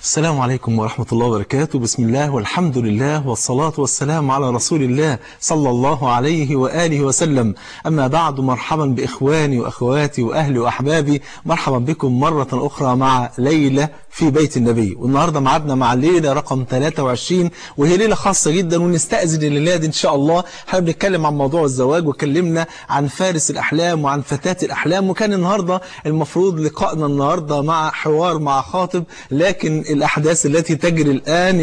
السلام عليكم ورحمة الله وبركاته. بسم الله والحمد لله والصلاة والسلام على رسول الله صلى الله عليه وآله وسلم. أما بعد، مرحبا بإخواني وأخواتي وأهلي وأحبابي، مرحبا بكم مرة أخرى مع ليلة في بيت النبي. والنهاردة معدنا مع الليلة رقم 23، وهي ليلة خاصة جدا، ونستأذن الليلة دي إن شاء الله. حابب نتكلم عن موضوع الزواج، وكلمنا عن فارس الأحلام وعن فتاة الأحلام، وكان النهاردة المفروض لقائنا النهاردة مع حوار مع خاطب، لكن الأحداث التي تجري الآن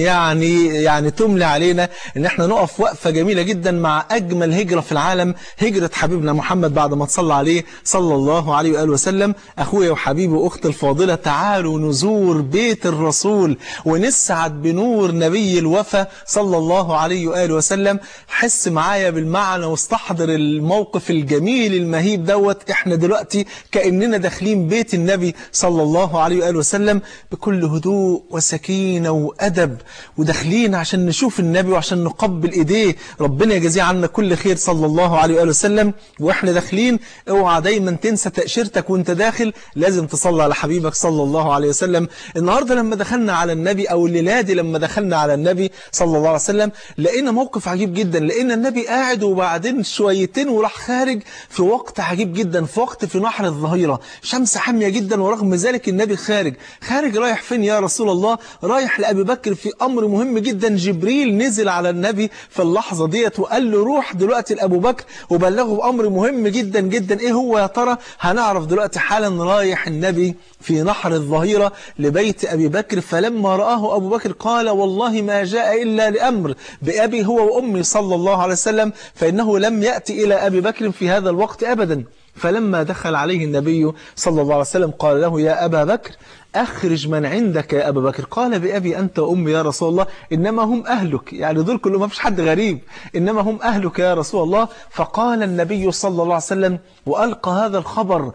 يعني تملي علينا إن احنا نقف وقفة جميلة جدا مع أجمل هجرة في العالم، هجرة حبيبنا محمد بعد ما تصلى عليه صلى الله عليه وآله وسلم. أخويا وحبيبي وأختي الفاضلة، تعالوا نزور بيت الرسول ونسعد بنور نبي الوفا صلى الله عليه وآله وسلم. حس معايا بالمعنى واستحضر الموقف الجميل المهيب دوت. احنا دلوقتي كأننا داخلين بيت النبي صلى الله عليه وآله وسلم بكل هدوء وسكينة وأدب، وداخلين عشان نشوف النبي وعشان نقبل إيديه. ربنا يجزيه عنا كل خير صلى الله عليه وآله وسلم. وإحنا داخلين اوعى دايما تنسى تأشيرتك وانت داخل، لازم تصلي على حبيبك صلى الله عليه وسلم. النهاردة لما دخلنا على النبي، أو الليلة دي لما دخلنا على النبي صلى الله عليه وسلم، لقينا موقف عجيب جدا. لقينا النبي قاعد وبعدين شويتين وراح خارج في وقت عجيب جدا، في نحر الظهيرة، شمس حامية جدا، ورغم ذلك النبي خارج رايح فين يا رسول الله؟ رايح لأبي بكر في أمر مهم جدا. جبريل نزل على النبي في اللحظة ديت وقال له روح دلوقتي لأبو بكر وبلغه بأمر مهم جدا جدا. إيه هو يا ترى؟ هنعرف دلوقتي حالا. رايح النبي في نحر الظهيرة لبيت أبي بكر، فلما رآه أبو بكر قال والله ما جاء إلا لأمر بأبي هو وأمي صلى الله عليه وسلم، فإنه لم يأتي إلى أبي بكر في هذا الوقت أبدا. فلما دخل عليه النبي صلى الله عليه وسلم قال له يا أبا بكر أخرج من عندك يا أبا بكر. قال بأبي أنت وأمي يا رسول الله، إنما هم أهلك. يعني دول كلهم ما فيش حد غريب، إنما هم أهلك يا رسول الله. فقال النبي صلى الله عليه وسلم وألقى هذا الخبر،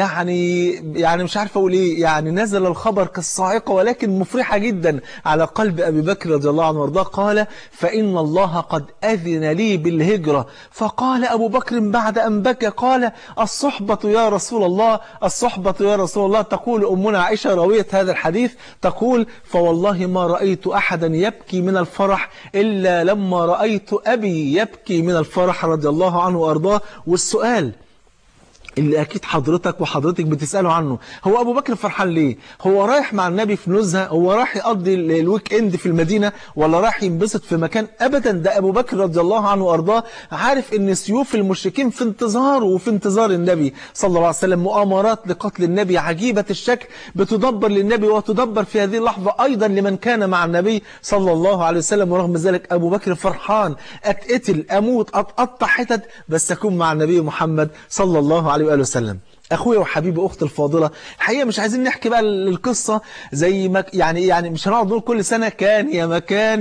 يعني مش عارف أقول إيه، يعني نزل الخبر كالصاعقة ولكن مفرحة جدا على قلب أبي بكر رضي الله عنه وارضاه. قال فإن الله قد أذن لي بالهجرة. فقال أبو بكر بعد أن بكى قال الصحبة يا رسول الله، الصحبة يا رسول الله. تقول أمنا عائشة راوية هذا الحديث، تقول فوالله ما رأيت أحدا يبكي من الفرح إلا لما رأيت أبي يبكي من الفرح رضي الله عنه وأرضاه. والسؤال اللي أكيد حضرتك وحضرتك بتسألوا عنه، هو أبو بكر فرحان ليه؟ هو رايح مع النبي في نزهة؟ هو رايح يقضي الويك إند في المدينة؟ ولا رايح ينبسط في مكان؟ أبدا، ده أبو بكر رضي الله عنه وأرضاه عارف إن سيوف المشركين في انتظاره وفي انتظار النبي صلى الله عليه وسلم. مؤامرات لقتل النبي عجيبة الشكل بتدبر للنبي وتدبر في هذه اللحظة أيضا لمن كان مع النبي صلى الله عليه وسلم. ورغم ذلك أبو بكر فرحان، أتقتل أموت أتقطع حتت بس أكون مع النبي محمد صلى الله عليه وآله وسلم. أخويا وحبيبي أختي الفاضلة، الحقيقة مش عايزين نحكي بقى القصة زي ما يعني مش هنقعد نقول كل سنة كان يا مكان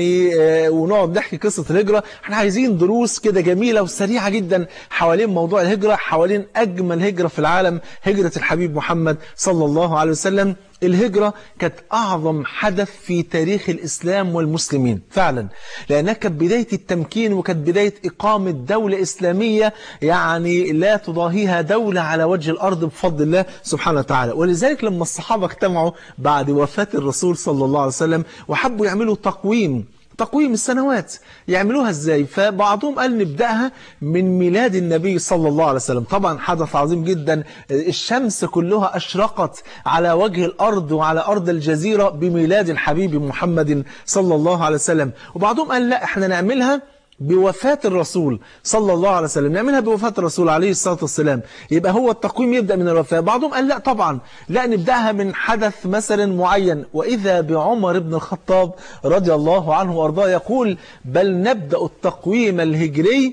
ونقعد نحكي قصة الهجرة. احنا عايزين دروس كده جميلة وسريعة جدا حوالين موضوع الهجرة، حوالين أجمل هجرة في العالم، هجرة الحبيب محمد صلى الله عليه وسلم. الهجرة كانت أعظم حدث في تاريخ الإسلام والمسلمين فعلا، لأنها كانت بداية التمكين وكانت بداية إقامة دولة إسلامية يعني لا تضاهيها دولة على وجه الأرض بفضل الله سبحانه وتعالى. ولذلك لما الصحابة اجتمعوا بعد وفاة الرسول صلى الله عليه وسلم وحبوا يعملوا تقويم السنوات، يعملوها ازاي؟ فبعضهم قال نبدأها من ميلاد النبي صلى الله عليه وسلم. طبعا حدث عظيم جدا، الشمس كلها أشرقت على وجه الأرض وعلى أرض الجزيرة بميلاد الحبيب محمد صلى الله عليه وسلم. وبعضهم قال لا، احنا نعملها بوفاة الرسول صلى الله عليه وسلم، نعملها بوفاة الرسول عليه الصلاة والسلام، يبقى هو التقويم يبدأ من الوفاة. بعضهم قال لا طبعا، لا نبدأها من حدث مثلا معين. وإذا بعمر بن الخطاب رضي الله عنه وأرضاه يقول بل نبدأ التقويم الهجري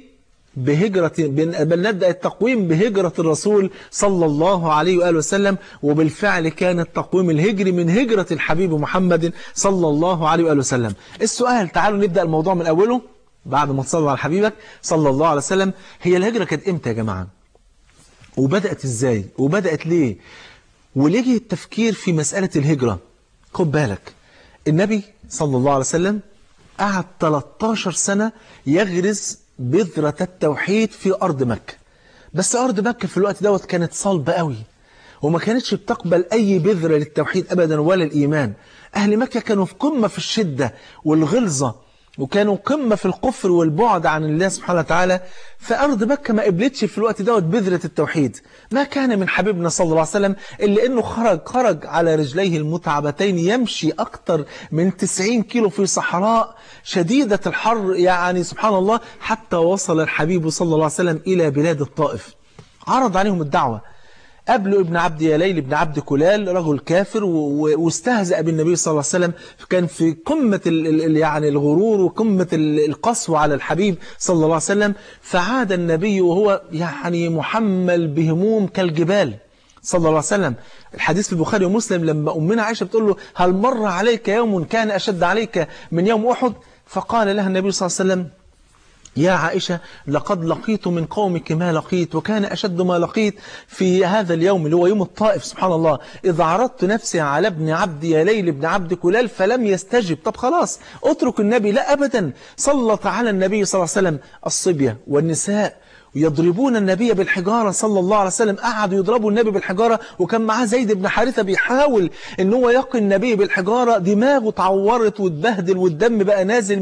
بل نبدأ التقويم بهجرة الرسول صلى الله عليه وآله وسلم. وبالفعل كان التقويم الهجري من هجرة الحبيب محمد صلى الله عليه وآله وسلم. السؤال، تعالوا نبدأ الموضوع من أوله بعد ما تصلوا على حبيبك صلى الله عليه وسلم. هي الهجرة كانت امتى يا جماعة؟ وبدأت ازاي؟ وبدأت ليه؟ وليه التفكير في مسألة الهجرة؟ خد بالك، النبي صلى الله عليه وسلم قعد 13 سنة يغرس بذرة التوحيد في أرض مكة. بس أرض مكة في الوقت دوت كانت صلبة قوي، وما كانتش بتقبل أي بذرة للتوحيد أبدا ولا الإيمان. أهل مكة كانوا في قمة في الشدة والغلظة، وكانوا قمة في الكفر والبعد عن الله سبحانه وتعالى. فأرض مكة ما قبلتش في الوقت دوت بذرة التوحيد. ما كان من حبيبنا صلى الله عليه وسلم إلا أنه خرج على رجليه المتعبتين يمشي أكثر من 90 كيلو في صحراء شديدة الحر، يعني سبحان الله، حتى وصل الحبيب صلى الله عليه وسلم إلى بلاد الطائف. عرض عليهم الدعوة. قابله ابن عبد يليل ابن عبد كلال، رجل كافر، واستهزأ بالنبي صلى الله عليه وسلم. كان في قمة يعني الغرور وقمة القسوة على الحبيب صلى الله عليه وسلم. فعاد النبي وهو يعني محمل بهموم كالجبال صلى الله عليه وسلم. الحديث في البخاري ومسلم لما أمنا عائشة بتقول له هل مر عليك يوم كان أشد عليك من يوم أحد؟ فقال لها النبي صلى الله عليه وسلم يا عائشة لقد لقيت من قومك ما لقيت، وكان أشد ما لقيت في هذا اليوم اللي هو يوم الطائف. سبحان الله، إذا عرضت نفسي على ابن عبد يليل ابن عبد كلال فلم يستجب. طب خلاص اترك النبي. لا أبدا، سلط على النبي صلى الله عليه وسلم الصبية والنساء يضربون النبي بالحجارة صلى الله عليه وسلم. قعدوا يضربوا النبي بالحجارة، وكان معاه زيد بن حارثة بيحاول ان هو يقي النبي بالحجارة. دماغه اتعورت واتبهدل، والدم بقى نازل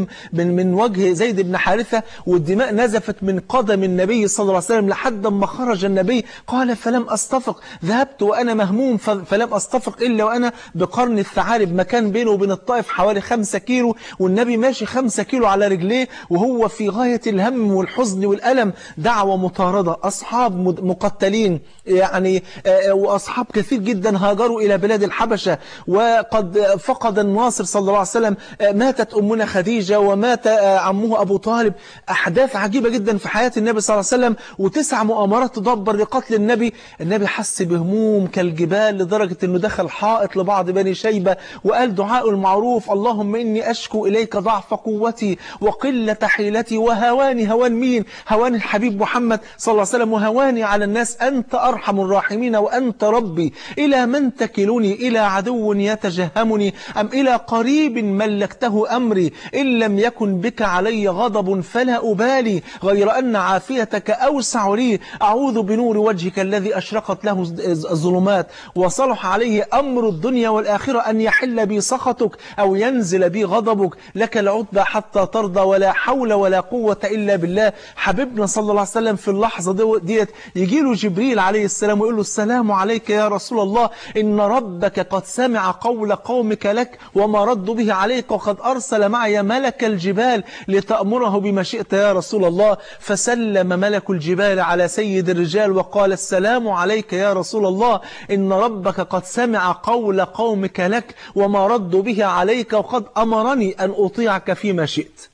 من وجه زيد بن حارثة، والدماء نزفت من قدم النبي صلى الله عليه وسلم لحد ما خرج النبي. قال فلم أستفق، ذهبت وأنا مهموم فلم أستفق إلا وأنا بقرن الثعالب، مكان بينه وبين الطائف حوالي 5 كيلو، والنبي ماشي 5 كيلو على رجليه وهو في غاية الهم والحزن والألم. دعوة مطاردة، أصحاب مقتلين يعني، وأصحاب كثير جدا هاجروا إلى بلاد الحبشة، وقد فقد الناصر صلى الله عليه وسلم، ماتت أمنا خديجة ومات عمه أبو طالب. أحداث عجيبة جدا في حياة النبي صلى الله عليه وسلم، و9 مؤامرات تدبر لقتل النبي. النبي حس بهموم كالجبال لدرجة أنه دخل حائط لبعض بني شيبة وقال دعاء المعروف: اللهم إني أشكو إليك ضعف قوتي وقلة حيلتي وهواني. هوان مين؟ هوان الحبيب محمد صلى الله عليه وسلم، وهواني على الناس. أنت أرحم الراحمين وأنت ربي. إلى من تكلني؟ إلى عدو يتجهمني أم إلى قريب ملكته أمري؟ إن لم يكن بك علي غضب فلا أبالي، غير أن عافيتك أوسع لي. أعوذ بنور وجهك الذي أشرقت له الظلمات وصلح عليه أمر الدنيا والآخرة أن يحل بي سخطك أو ينزل بي غضبك. لك العتبى حتى ترضى، ولا حول ولا قوة إلا بالله. حبيبنا صلى الله عليه وسلم في اللحظة ديت يجي له جبريل عليه السلام ويقول له: السلام عليك يا رسول الله، إن ربك قد سمع قول قومك لك وما ردوا به عليك، وقد أرسل معي ملك الجبال لتأمره بما شئت يا رسول الله. فسلم ملك الجبال على سيد الرجال وقال: السلام عليك يا رسول الله، إن ربك قد سمع قول قومك لك وما ردوا به عليك، وقد أمرني أن أطيعك فيما شئت.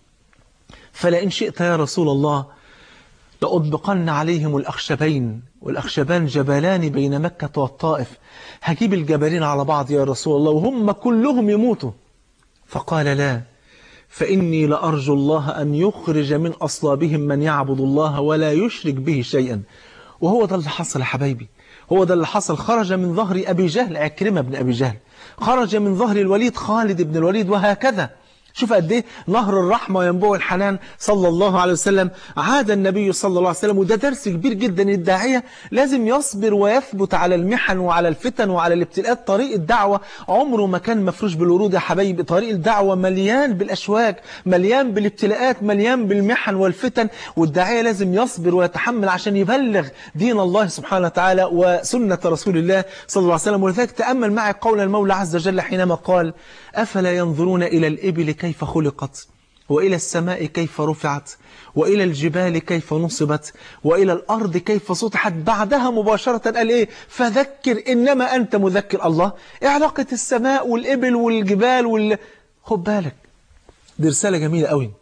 فلئن شئت يا رسول الله لأطبقن عليهم الأخشبين، والأخشبان جبلان بين مكة والطائف. هجيب الجبلين على بعض يا رسول الله وهم كلهم يموتوا. فقال: لا، فإني لأرجو الله أن يخرج من أصلابهم من يعبد الله ولا يشرك به شيئا. وهو ده اللي حصل يا حبايبي، هو ده اللي حصل. خرج من ظهر أبي جهل عكرمة بن أبي جهل، خرج من ظهر الوليد خالد بن الوليد، وهكذا. شوف قد ايه نهر الرحمة وينبوع الحنان صلى الله عليه وسلم. عاد النبي صلى الله عليه وسلم، وده درس كبير جدا. الداعية لازم يصبر ويثبت على المحن وعلى الفتن وعلى الابتلاءات. طريق الدعوة عمره ما كان مفروش بالورود يا حبايبي. طريق الدعوة مليان بالأشواك، مليان بالابتلاءات، مليان بالمحن والفتن، والداعية لازم يصبر ويتحمل عشان يبلغ دين الله سبحانه وتعالى وسنة رسول الله صلى الله عليه وسلم. ولذلك تأمل معي قول المولى عز وجل حينما قال: أفلا ينظرون إلى الإبل كيف خلقت، وإلى السماء كيف رفعت، وإلى الجبال كيف نصبت، وإلى الأرض كيف سطحت. بعدها مباشرة قال إيه؟ فذكر إنما أنت مذكر. الله، إيه علاقة السماء والإبل والجبال خد بالك، دي رسالة جميلة قوي.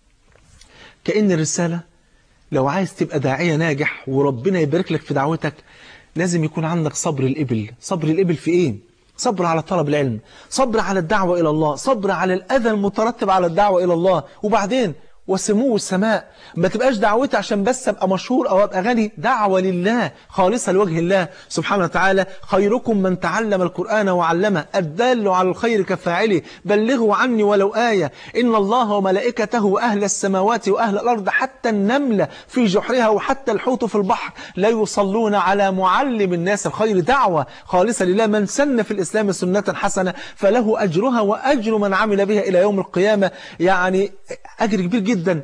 كأن الرسالة لو عايز تبقى داعية ناجح وربنا يبارك لك في دعوتك لازم يكون عندك صبر الإبل. صبر الإبل في إيه؟ صبر على طلب العلم، صبر على الدعوة إلى الله، صبر على الأذى المترتب على الدعوة إلى الله. وبعدين وسمو السماء. ما تبقاش دعوتي عشان بس ابقى مشهور او ابقى غني، دعوة لله خالصة لوجه الله سبحانه وتعالى. خيركم من تعلم القرآن وعلمه، الدال على الخير كفاعله، بلغوا عني ولو آية، إن الله وملائكته وأهل السماوات وأهل الأرض حتى النملة في جحرها وحتى الحوت في البحر لا يصلون على معلم الناس الخير. دعوة خالصة لله. من سن في الإسلام سنة حسنة فله أجرها وأجر من عمل بها إلى يوم القيامة. يعني أجر كبير جدا.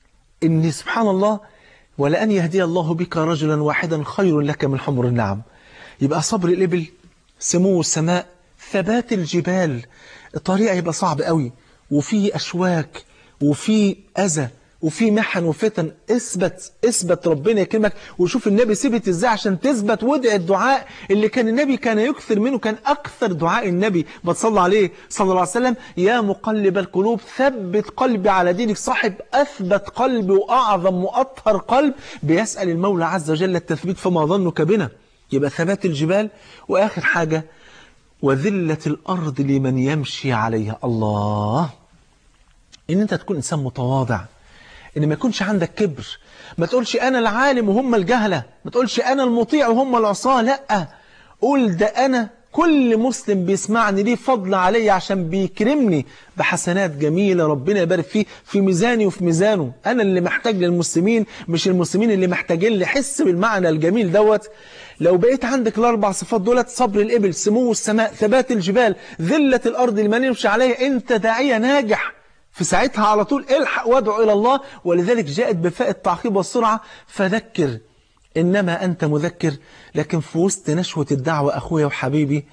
إن سبحان الله ولأن يهدي الله بك رجلا واحدا خير لك من حمر النعم. يبقى صبر الإبل، سمو السماء، ثبات الجبال. الطريق يبقى صعب قوي وفيه أشواك وفيه أذى وفي محن وفتن. اثبت ربنا يكرمك. وشوف النبي ثبت ازاي عشان تثبت. وادعي الدعاء اللي كان النبي كان يكثر منه، كان اكثر دعاء النبي بتصلى عليه صلى الله عليه وسلم: يا مقلب القلوب ثبت قلبي على دينك. صاحب اثبت قلب واعظم واطهر قلب بيسأل المولى عز وجل التثبيت، فما ظنك بنا. يبقى ثبات الجبال. واخر حاجة وذلة الارض لمن يمشي عليها. الله، ان انت تكون انسان متواضع، ان ما يكونش عندك كبر. ما تقولش انا العالم وهم الجهلة، ما تقولش انا المطيع وهم العصاة. لا، قول ده انا كل مسلم بيسمعني ليه فضل علي عشان بيكرمني بحسنات جميلة ربنا يبارك فيه في ميزاني وفي ميزانه. انا اللي محتاج للمسلمين مش المسلمين اللي محتاجين لي. حس بالمعنى الجميل دوت. لو بقيت عندك الاربع صفات دولت: صبر الابل، سمو السماء، ثبات الجبال، ذلة الارض لمن يمشي عليها، انت داعية ناجح. في ساعتها على طول الحق وادعو إلى الله. ولذلك جاءت بفاء التعقيب والسرعة: فذكر إنما أنت مذكر. لكن في وسط نشوة الدعوة أخويا وحبيبي،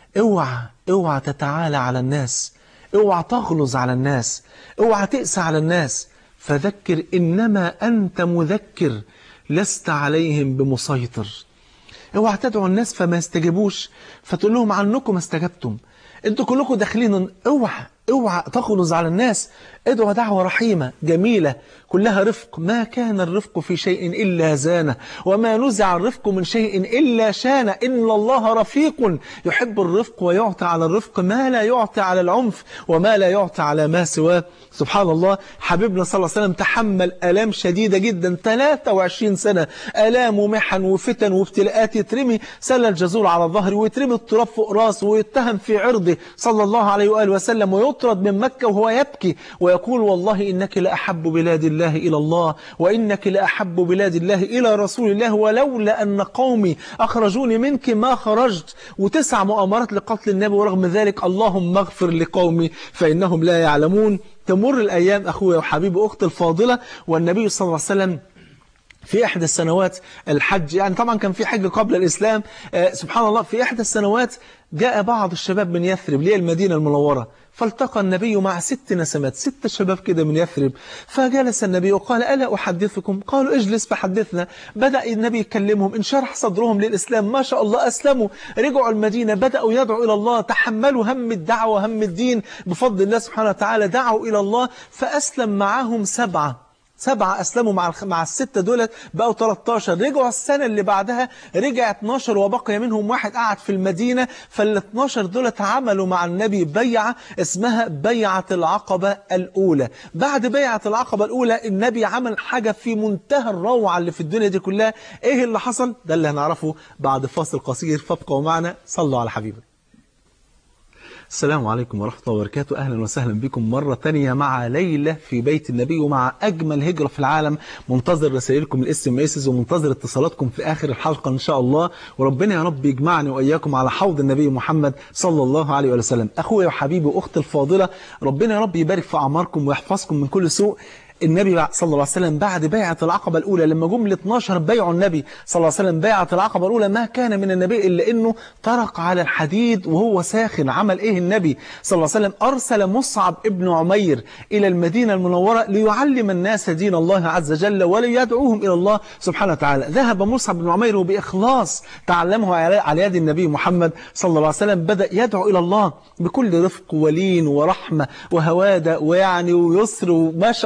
اوعى تتعالى على الناس، اوعى تغلظ على الناس، اوعى تقسى على الناس. فذكر إنما أنت مذكر لست عليهم بمسيطر. اوعى تدعو الناس فما يستجيبوش فتقول لهم عنكم استجبتم، انتوا كلكم داخلين. اوعى تغلظ على الناس. ادعو دعوة رحيمة جميلة كلها رفق. ما كان الرفق في شيء إلا زانه، وما نزع الرفق من شيء إلا شانه. إن الله رفيق يحب الرفق ويعطي على الرفق ما لا يعطي على العنف وما لا يعطي على ما سواه. سبحان الله. حبيبنا صلى الله عليه وسلم تحمل آلام شديدة جدا 23 سنة، آلام ومحن وفتن وابتلاءات. يترمي سل الجزور على ظهره ويترمي التراب فوق راسه ويتهم في عرضه صلى الله عليه وآله وسلم، ويطرد من مكة وهو يبكي ويقول: والله إنك لأحب بلاد الله إلى الله، وإنك لأحب بلاد الله إلى رسول الله، ولولا أن قومي أخرجوني منك ما خرجت. و9 مؤامرات لقتل النبي، ورغم ذلك اللهم اغفر لقومي فإنهم لا يعلمون. تمر الأيام أخويا وحبيبي أختي الفاضلة، والنبي صلى الله عليه وسلم في إحدى السنوات الحج، يعني طبعا كان في حج قبل الإسلام، سبحان الله، في إحدى السنوات جاء بعض الشباب من يثرب ليه المدينة المنورة، فالتقى النبي مع 6 نسمات، 6 شباب كده من يثرب. فجلس النبي وقال: ألا أحدثكم؟ قالوا: اجلس فحدثنا. بدأ النبي يكلمهم، انشرح صدرهم للإسلام، ما شاء الله أسلموا، رجعوا المدينة، بدأوا يدعوا إلى الله، تحملوا هم الدعوة هم الدين بفضل الله سبحانه وتعالى، دعوا إلى الله. فأسلم معهم 7 أسلموا مع ال6 دولت، بقوا 13. رجعوا السنة اللي بعدها رجع 12 وبقي منهم واحد قاعد في المدينة. فال12 دولت عملوا مع النبي بيعة اسمها بيعة العقبة الأولى. بعد بيعة العقبة الأولى النبي عمل حاجة في منتهى الروعة اللي في الدنيا دي كلها. ايه اللي حصل؟ ده اللي هنعرفه بعد فاصل قصير، فابقوا معنا. صلوا على حبيبك. السلام عليكم ورحمة الله وبركاته. أهلا وسهلا بكم مرة تانية مع ليلة في بيت النبي ومع أجمل هجرة في العالم. منتظر رسائلكم الاس ومنتظر اتصالاتكم في آخر الحلقة إن شاء الله، وربنا يا رب يجمعني وإياكم على حوض النبي محمد صلى الله عليه وسلم. أخويا وحبيبي وأختي الفاضلة، ربنا يا رب يبارك في أعماركم ويحفظكم من كل سوء. النبي صلى الله عليه وسلم بعد بيعة العقبة الأولى، لما جم 12 بيعوا النبي صلى الله عليه وسلم بيعة العقبة الأولى، ما كان من النبي إلا إنه طرق على الحديد وهو ساخن. عمل إيه النبي صلى الله عليه وسلم؟ أرسل مصعب ابن عمير إلى المدينة المنورة ليعلم الناس دين الله عز وجل وليدعوهم إلى الله سبحانه وتعالى. ذهب مصعب بن عمير وبإخلاص تعلمه على يد النبي محمد صلى الله عليه وسلم، بدأ يدعو إلى الله بكل رفق ولين ورحمة وهوادة ويعني ويسر وما شاء الله.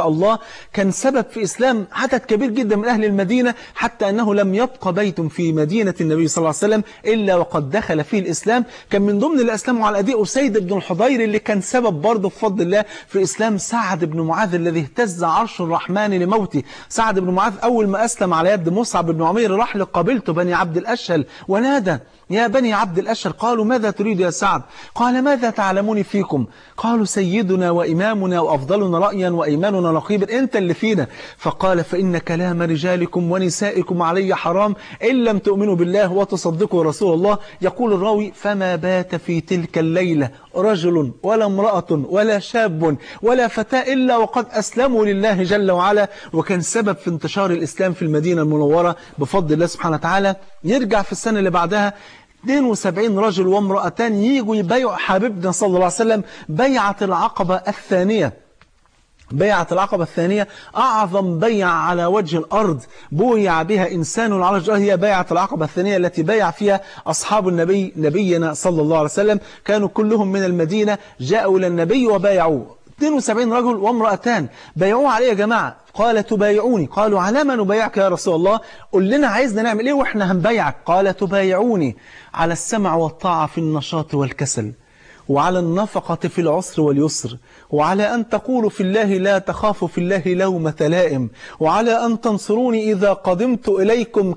كان سبب في إسلام عدد كبير جدا من أهل المدينة، حتى أنه لم يبقى بيت في مدينة النبي صلى الله عليه وسلم إلا وقد دخل فيه الإسلام. كان من ضمن اللي أسلموا على أيديه أسيد بن الحضير اللي كان سبب برضه بفضل الله في إسلام سعد بن معاذ الذي اهتز عرش الرحمن لموته. سعد بن معاذ أول ما أسلم على يد مصعب بن عمير راح لقبيلته بني عبد الأشهل ونادى: يا بني عبد الأشهل. قالوا: ماذا تريد يا سعد؟ قال: ماذا تعلمون فيكم؟ قالوا: سيدنا وإمامنا وأفضلنا رأيا وإيماننا نقيبا، أنت اللي فينا. فقال: فإن كلام رجالكم ونسائكم علي حرام إن لم تؤمنوا بالله وتصدقوا رسول الله. يقول الراوي: فما بات في تلك الليلة رجل ولا امرأة ولا شاب ولا فتاة إلا وقد أسلموا لله جل وعلا. وكان سبب في انتشار الإسلام في المدينة المنورة بفضل الله سبحانه وتعالى. يرجع في السنة اللي بعدها 72 رجل وامرأتان ييجوا يبايعوا حبيبنا صلى الله عليه وسلم بيعة العقبة الثانية. بيعة العقبة الثانية أعظم بيعة على وجه الأرض بويع بها إنسان على وجه الأرض، هي بيعة العقبة الثانية التي بيع فيها أصحاب نبينا صلى الله عليه وسلم. كانوا كلهم من المدينة، جاءوا إلى النبي وبايعوه. 72 رجل وامرأتان بايعوه عليه يا جماعة. قال: تبايعوني؟ قالوا: على ما نبايعك يا رسول الله؟ قل لنا عايزنا نعمل إيه وإحنا هنبايعك. قال: تبايعوني على السمع والطاعة في النشاط والكسل، وعلى النفقة في العسر واليسر، وعلى أن تقولوا في الله لا تخافوا في الله لومة لائم، وعلى أن تنصروني إذا قدمت إليكم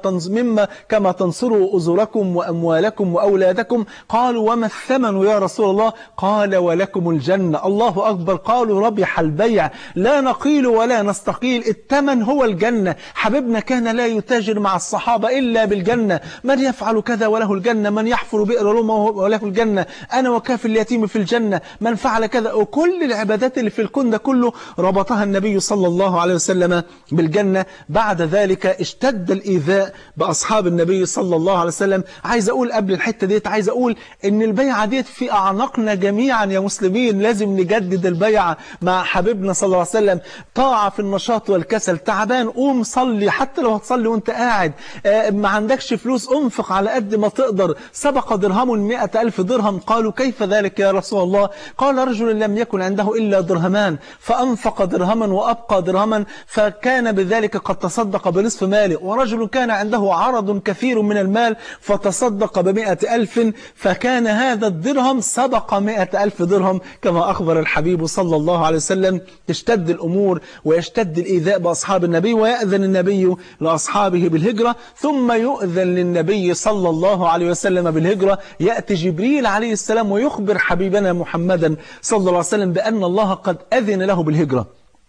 كما تنصروا أزركم وأموالكم وأولادكم. قالوا: وما الثمن يا رسول الله؟ قال: ولكم الجنة. الله أكبر. قالوا: ربح البيع، لا نقيل ولا نستقيل، الثمن هو الجنة. حبيبنا كان لا يتاجر مع الصحابة إلا بالجنة. من يفعل كذا وله الجنة، من يحفر بئر رمى وله الجنة، أنا وكافل اليتيم في الجنة، من فعل كذا. وكل العبادات اللي في الكون ده كله ربطها النبي صلى الله عليه وسلم بالجنة. بعد ذلك اشتد الإيذاء بأصحاب النبي صلى الله عليه وسلم. عايز أقول قبل الحتة ديت، عايز أقول إن البيعة ديت في أعناقنا جميعا يا مسلمين. لازم نجدد البيعة مع حبيبنا صلى الله عليه وسلم. طاعة في النشاط والكسل، تعبان قوم صلي، حتى لو هتصلي وانت قاعد. ما عندكش فلوس انفق على قد ما تقدر. سبق درهم 100,000 درهم. قالوا: كيف ذلك يا رسول الله؟ قال: رجل لم يكن عنده إلا درهمان فأنفق درهما وأبقى درهما فكان بذلك قد تصدق بنصف ماله، ورجل كان عنده عرض كثير من المال فتصدق ب100,000 فكان هذا الدرهم سبق 100,000 درهم، كما أخبر الحبيب صلى الله عليه وسلم. تشتد الأمور ويشتد الإيذاء بأصحاب النبي، ويأذن النبي لأصحابه بالهجرة، ثم يؤذن للنبي صلى الله عليه وسلم بالهجرة. يأتي جبريل عليه السلام ويخبر حبيبنا محمدا صلى الله عليه وسلم بأن الله قد أذن له بالهجرة.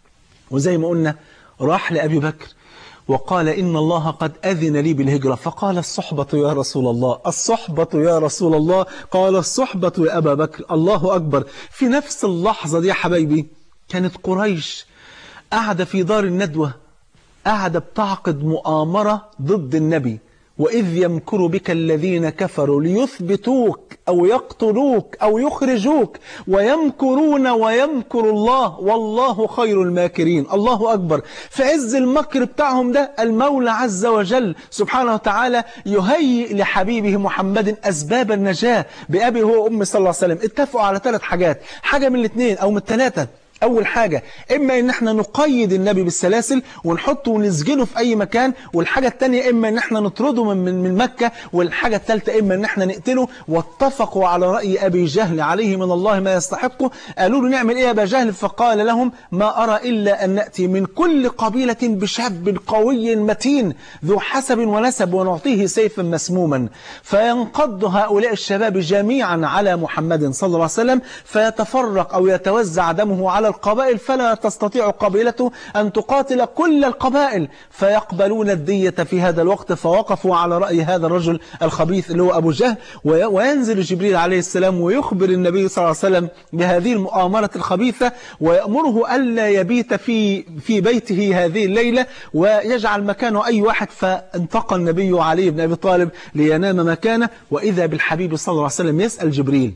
وزي ما قلنا راح لأبي بكر وقال: إن الله قد أذن لي بالهجرة. فقال: الصحبة يا رسول الله، الصحبة يا رسول الله. قال: الصحبة يا أبا بكر. الله أكبر. في نفس اللحظة دي يا حبايبي كانت قريش قاعدة في دار الندوة، قاعدة بتعقد مؤامرة ضد النبي. وإذ يمكر بك الذين كفروا ليثبتوك أو يقتلوك أو يخرجوك ويمكرون ويمكر الله والله خير الماكرين. الله أكبر. في عز المكر بتاعهم ده المولى عز وجل سبحانه وتعالى يهيئ لحبيبه محمد أسباب النجاة بأبي هو أمي صلى الله عليه وسلم. اتفقوا على 3 حاجات، حاجة من الاثنين أو من الثلاثة. أول حاجة إما إن احنا نقيد النبي بالسلاسل ونحطه ونسجنه في أي مكان، والحاجة الثانية إما إن احنا نطرده من مكة، والحاجة الثالثة إما إن احنا نقتله. واتفقوا على رأي أبي جهل عليه من الله ما يستحقه. قالوا له: نعمل إيه يا أبا جهل؟ فقال لهم: ما أرى إلا أن نأتي من كل قبيلة بشاب قوي متين ذو حسب ونسب ونعطيه سيفا مسموما، فينقض هؤلاء الشباب جميعا على محمد صلى الله عليه وسلم، فيتفرق أو يتوزع دمه على القبائل، فلا تستطيع قبيلته أن تقاتل كل القبائل، فيقبلون الدية في هذا الوقت. فوقفوا على رأي هذا الرجل الخبيث اللي هو أبو جهل. وينزل جبريل عليه السلام ويخبر النبي صلى الله عليه وسلم بهذه المؤامرة الخبيثة، ويأمره ألا يبيت في بيته هذه الليلة ويجعل مكانه أي واحد. فانتقى النبي علي بن أبي طالب لينام مكانه، وإذا بالحبيب صلى الله عليه وسلم يسأل جبريل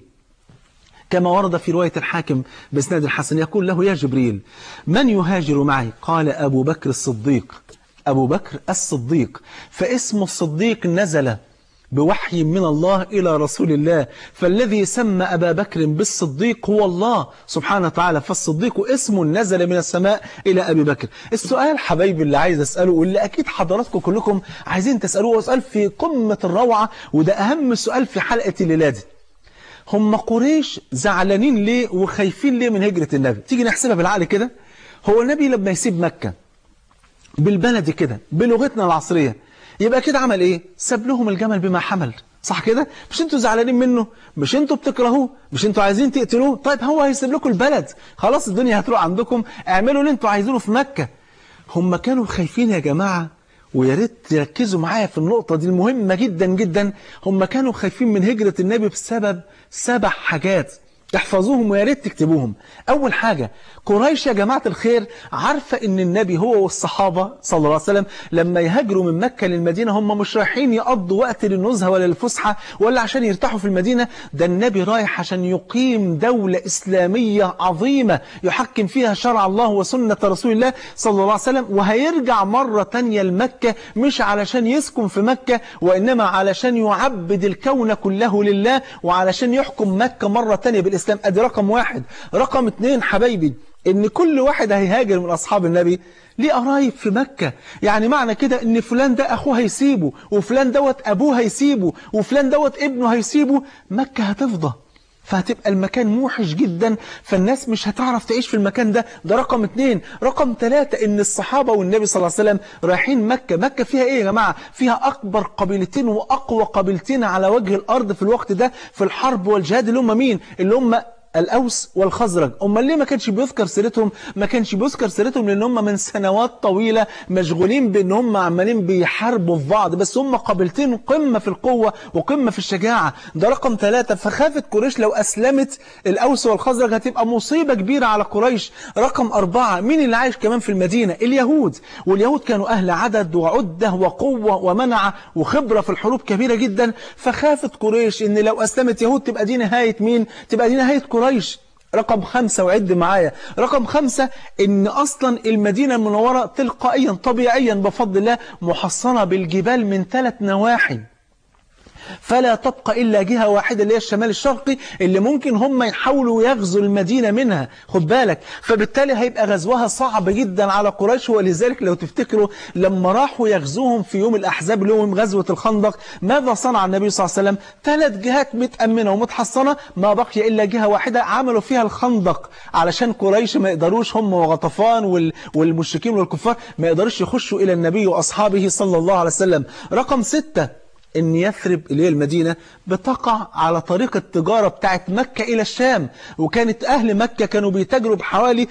كما ورد في رواية الحاكم بإسناد الحسن، يقول له: يا جبريل من يهاجر معي؟ قال: أبو بكر الصديق. أبو بكر الصديق. فاسم الصديق نزل بوحي من الله إلى رسول الله. فالذي سمى أبا بكر بالصديق هو الله سبحانه وتعالى، فالصديق اسم نزل من السماء إلى أبي بكر. السؤال حبايبي اللي عايز أسأله، واللي أكيد حضراتكم كلكم عايزين تسألوه، وسؤال في قمة الروعة، وده أهم سؤال في حلقة الليلة دي: هم قريش زعلانين ليه وخايفين ليه من هجرة النبي؟ تيجي نحسبها بالعقل كده. هو النبي لما يسيب مكة بالبلد كده بلغتنا العصرية يبقى كده عمل ايه؟ ساب لهم الجمل بما حمل، صح كده؟ مش انتوا زعلانين منه؟ مش انتوا بتكرهوه؟ مش انتوا عايزين تقتلوه؟ طيب هو هيسيب لكم البلد، خلاص الدنيا هتروح عندكم، اعملوا اللي انتوا عايزينه في مكة. هم كانوا خايفين يا جماعة، ويا ريت تركزوا معايا في النقطة دي المهمة جدا جدا. هم كانوا خايفين من هجرة النبي بسبب 7 حاجات، احفظوهم ويا ريت تكتبوهم. أول حاجة، قريش يا جماعة الخير عارفة إن النبي هو والصحابة صلى الله عليه وسلم لما يهاجروا من مكة للمدينة هم مش رايحين يقضوا وقت للنزهة ولا للفسحة ولا عشان يرتاحوا في المدينة، ده النبي رايح عشان يقيم دولة إسلامية عظيمة يحكم فيها شرع الله وسنة رسول الله صلى الله عليه وسلم، وهيرجع مرة تانية لمكة مش علشان يسكن في مكة، وإنما علشان يعبد الكون كله لله، وعلشان يحكم مكة مرة تانية بالإسلام. أدي رقم 1. رقم 2 حبايبي، إن كل واحد هيهاجر من أصحاب النبي ليه قرايب في مكة، يعني معنى كده إن فلان ده أخوه هيسيبه، وفلان دوت أبوه هيسيبه، وفلان دوت ابنه هيسيبه، مكة هتفضى، فهتبقى المكان موحش جدا، فالناس مش هتعرف تعيش في المكان ده. ده رقم 2. رقم 3، إن الصحابة والنبي صلى الله عليه وسلم رايحين مكة. مكة فيها إيه يا جماعة؟ فيها أكبر قبيلتين وأقوى قبيلتين على وجه الأرض في الوقت ده في الحرب والجهاد، اللي هم مين؟ اللي هم الأوس والخزرج. أمال ليه ما كانش بيذكر سيرتهم؟ ما كانش بيذكر سيرتهم لأن هم من سنوات طويلة مشغولين بأن هم عمالين بيحاربوا في بعض، بس هم قبيلتين قمة في القوة وقمة في الشجاعة. ده رقم 3. فخافت قريش لو أسلمت الأوس والخزرج هتبقى مصيبة كبيرة على قريش. رقم 4، مين اللي عايش كمان في المدينة؟ اليهود. واليهود كانوا أهل عدد وعدة وقوة ومنعة وخبرة في الحروب كبيرة جدا، فخافت قريش إن لو أسلمت يهود تبقى دي نهاية مين؟ تبقى دي نهاية قريش. رقم 5، وعد معايا، رقم 5، إن أصلا المدينة المنورة تلقائيا طبيعيا بفضل الله محصنة بالجبال من 3 نواحي، فلا تبقى إلا جهة واحدة اللي هي الشمال الشرقي اللي ممكن هم يحاولوا يغزوا المدينة منها، خد بالك. فبالتالي هيبقى غزوها صعب جدا على قريش. ولذلك لو تفتكروا لما راحوا يغزوهم في يوم الأحزاب اللي هو يوم غزوة الخندق، ماذا صنع النبي صلى الله عليه وسلم؟ 3 جهات متأمنة ومتحصنة، ما بقي إلا جهة واحدة عملوا فيها الخندق علشان قريش ما يقدروش هم وغطفان والمشركين والكفار ما يقدروش يخشوا إلى النبي وأصحابه صلى الله عليه وسلم. رقم 6، إن يثرب اللي هي المدينة بتقع على طريق التجارة بتاعت مكة إلى الشام، وكانت أهل مكة كانوا بيتاجروا بحوالي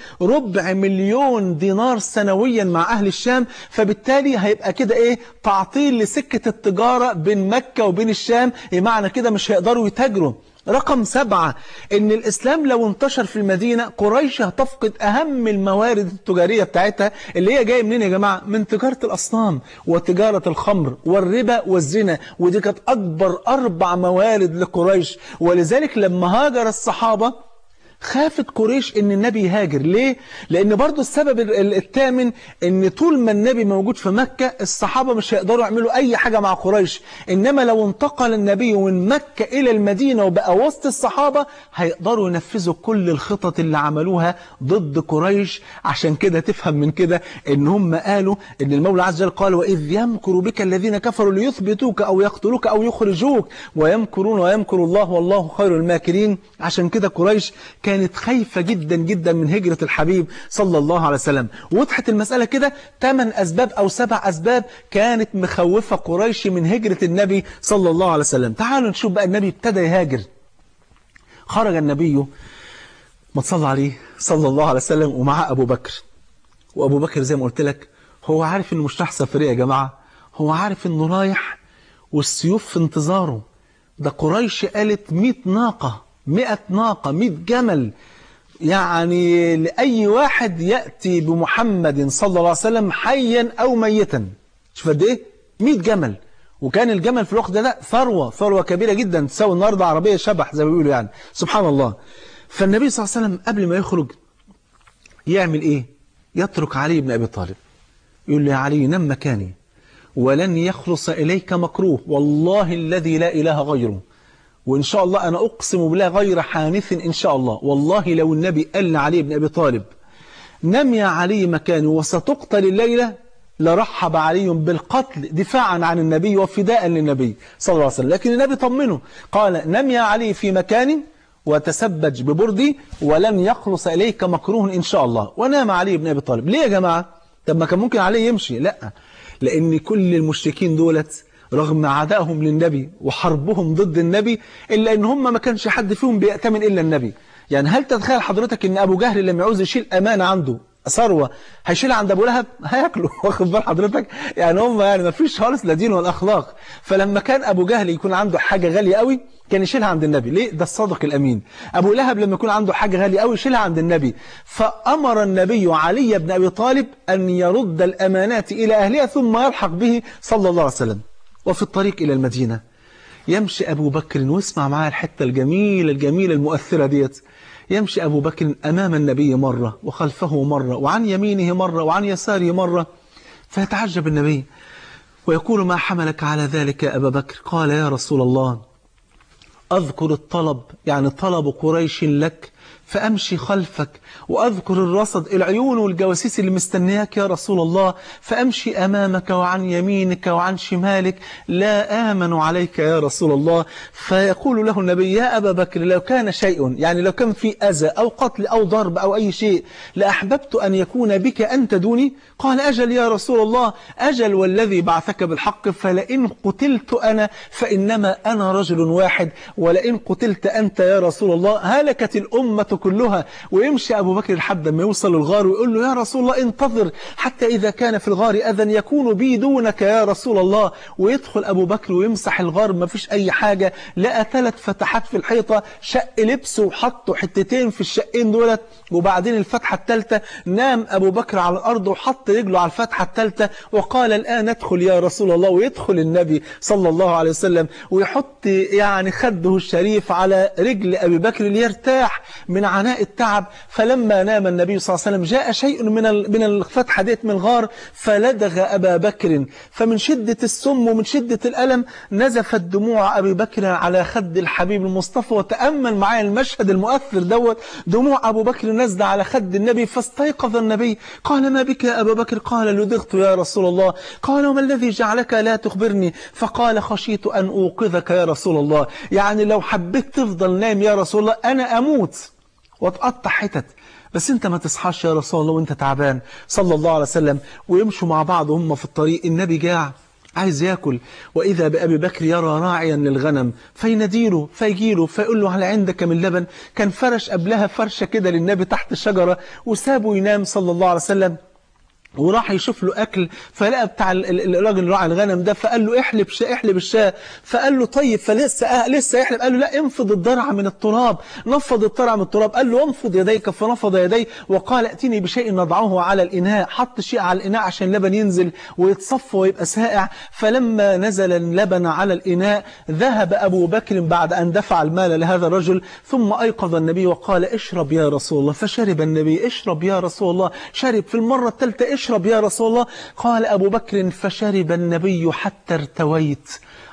250,000 دينار سنويا مع أهل الشام، فبالتالي هيبقى كده إيه؟ تعطيل لسكة التجارة بين مكة وبين الشام، معنى كده مش هيقدروا يتاجروا. رقم 7، إن الإسلام لو انتشر في المدينة قريش هتفقد أهم الموارد التجارية بتاعتها اللي هي جاية منين يا جماعة؟ من تجارة الأصنام وتجارة الخمر والربا والزنا، ودي كانت أكبر 4 موارد لقريش. ولذلك لما هاجر الصحابة خافت قريش ان النبي يهاجر. ليه؟ لان برضو السبب الثامن ان طول ما النبي موجود في مكة الصحابة مش هيقدروا يعملوا اي حاجة مع قريش، انما لو انتقل النبي من مكة الى المدينة وبقى وسط الصحابة هيقدروا ينفذوا كل الخطط اللي عملوها ضد قريش. عشان كده تفهم من كده ان هم قالوا ان المولى عز وجل قال: واذ يمكر بك الذين كفروا ليثبتوك او يقتلوك او يخرجوك ويمكرون ويمكر الله والله خير الماكرين. عشان كده قريش كانت خايفة جدا جدا من هجرة الحبيب صلى الله عليه وسلم. وضحت المسألة كده 8 أسباب أو 7 أسباب كانت مخوفة قريش من هجرة النبي صلى الله عليه وسلم. تعالوا نشوف بقى النبي ابتدى يهاجر. خرج النبي ما تصلى عليه صلى الله عليه وسلم ومعاه أبو بكر. وأبو بكر زي ما قلت لك هو عارف إنه مش رايح سفرية يا جماعة، هو عارف إنه رايح والسيوف في انتظاره. ده قريش قالت 100 ناقة 100 ناقة 100 جمل، يعني لأي واحد يأتي بمحمد صلى الله عليه وسلم حيا أو ميتا. شوف قد إيه 100 جمل. وكان الجمل في الوقت ده ثروة كبيرة جدا تساوي النهارده عربية شبح زي ما بيقولوا يعني، سبحان الله. فالنبي صلى الله عليه وسلم قبل ما يخرج يعمل إيه؟ يترك علي بن أبي طالب، يقول له: يا علي نم مكاني ولن يخلص إليك مكروه، والله الذي لا إله غيره. وإن شاء الله أنا أقسم بالله غير حانث إن شاء الله، والله لو النبي قال لعلي بن أبي طالب نم يا علي مكانه وستقتل الليلة لرحب علي بالقتل دفاعا عن النبي وفداء للنبي صلى الله عليه وسلم. لكن النبي طمنه قال نم يا علي في مكان وتسبج ببردي ولن يخلص إليك مكروه إن شاء الله. ونام علي بن أبي طالب. ليه يا جماعة؟ طب ما كان ممكن علي يمشي؟ لا، لأن كل المشركين دولت رغم عدائهم للنبي وحربهم ضد النبي إلا أن هم ما كانش حد فيهم بيأتمن إلا النبي. يعني هل تتخيل حضرتك أن أبو جهل لما يعوز يشيل أمانة عنده ثروة هيشيلها عند أبو لهب؟ هياكله. واخد بال حضرتك؟ يعني هم يعني ما فيش خالص لا دين ولا أخلاق. فلما كان أبو جهل يكون عنده حاجة غالية قوي كان يشيلها عند النبي. ليه؟ ده الصادق الأمين. أبو لهب لما يكون عنده حاجة غالية قوي يشيلها عند النبي. فأمر النبي علي بن أبي طالب أن يرد الأمانات إلى أهلها ثم يلحق به صلى الله عليه وسلم. وفي الطريق إلى المدينة يمشي أبو بكر، واسمع معايا الحتة الجميلة المؤثرة ديت. يمشي أبو بكر أمام النبي مرة وخلفه مرة وعن يمينه مرة وعن يساره مرة، فيتعجب النبي ويقول ما حملك على ذلك يا أبا بكر؟ قال يا رسول الله أذكر الطلب، يعني طلب قريش لك فأمشي خلفك، وأذكر الرصد العيون والجواسيس اللي مستنياك يا رسول الله فأمشي أمامك وعن يمينك وعن شمالك، لا آمن عليك يا رسول الله. فيقول له النبي يا أبا بكر لو كان شيء، يعني لو كان في أذى أو قتل أو ضرب أو أي شيء لأحببت أن يكون بك أنت دوني. قال أجل يا رسول الله، أجل والذي بعثك بالحق، فلئن قتلت أنا فإنما أنا رجل واحد، ولئن قتلت أنت يا رسول الله هلكت الأمة كلها. ويمشي أبو بكر لحد ما يوصل الغار ويقول له يا رسول الله انتظر حتى إذا كان في الغار أذى يكون بي دونك يا رسول الله. ويدخل أبو بكر ويمسح الغار ما فيش أي حاجة، لقى 3 فتحات في الحيطة، شق لبسه وحطه حتتين في الشقين دولت، وبعدين الفتحة الثالثة نام أبو بكر على الأرض وحط رجله على الفتحة الثالثة وقال الآن ادخل يا رسول الله. ويدخل النبي صلى الله عليه وسلم ويحط يعني خده الشريف على رجل أبي بكر ليرتاح من عناء التعب. فلما نام النبي صلى الله عليه وسلم جاء شيء من الفتحة ديت من الغار فلدغ أبا بكر، فمن شدة السم ومن شدة الألم نزفت دموع أبي بكر على خد الحبيب المصطفى. وتأمل معايا المشهد المؤثر دوت، دموع أبو بكر نزل على خد النبي. فاستيقظ النبي قال ما بك يا أبا بكر؟ قال لدغت يا رسول الله. قال وما الذي جعلك لا تخبرني؟ فقال خشيت أن أوقظك يا رسول الله، يعني لو حبيت تفضل نام يا رسول الله أنا أموت وتقطع حتت، بس انت ما تصحاش يا رسول الله وانت تعبان صلى الله عليه وسلم. ويمشوا مع بعض وهم في الطريق، النبي جاع عايز ياكل، وإذا بأبي بكر يرى راعيا للغنم فيناديله فيجيله فيقول له هل عندك من لبن؟ كان فرش قبلها فرشة كده للنبي تحت الشجرة وسابه ينام صلى الله عليه وسلم، وراح يشوف له أكل فلقى بتاع الراجل راعي الغنم ده فقال له احلب الشاة. فقال له طيب، فلسه يحلب، قال له لا انفض الضرع من التراب. نفض الضرع من التراب، قال له انفض يديك، فنفض يديه وقال ائتني بشيء نضعه على الإناء. حط شيء على الإناء عشان اللبن ينزل ويتصفى ويبقى سائع. فلما نزل اللبن على الإناء ذهب أبو بكر بعد أن دفع المال لهذا الرجل، ثم أيقظ النبي وقال اشرب يا رسول الله. فشرب النبي. اشرب يا رسول الله. شرب في المرة الثالثة اشرب يا رسول الله. قال أبو بكر فشرب النبي حتى ارتويت.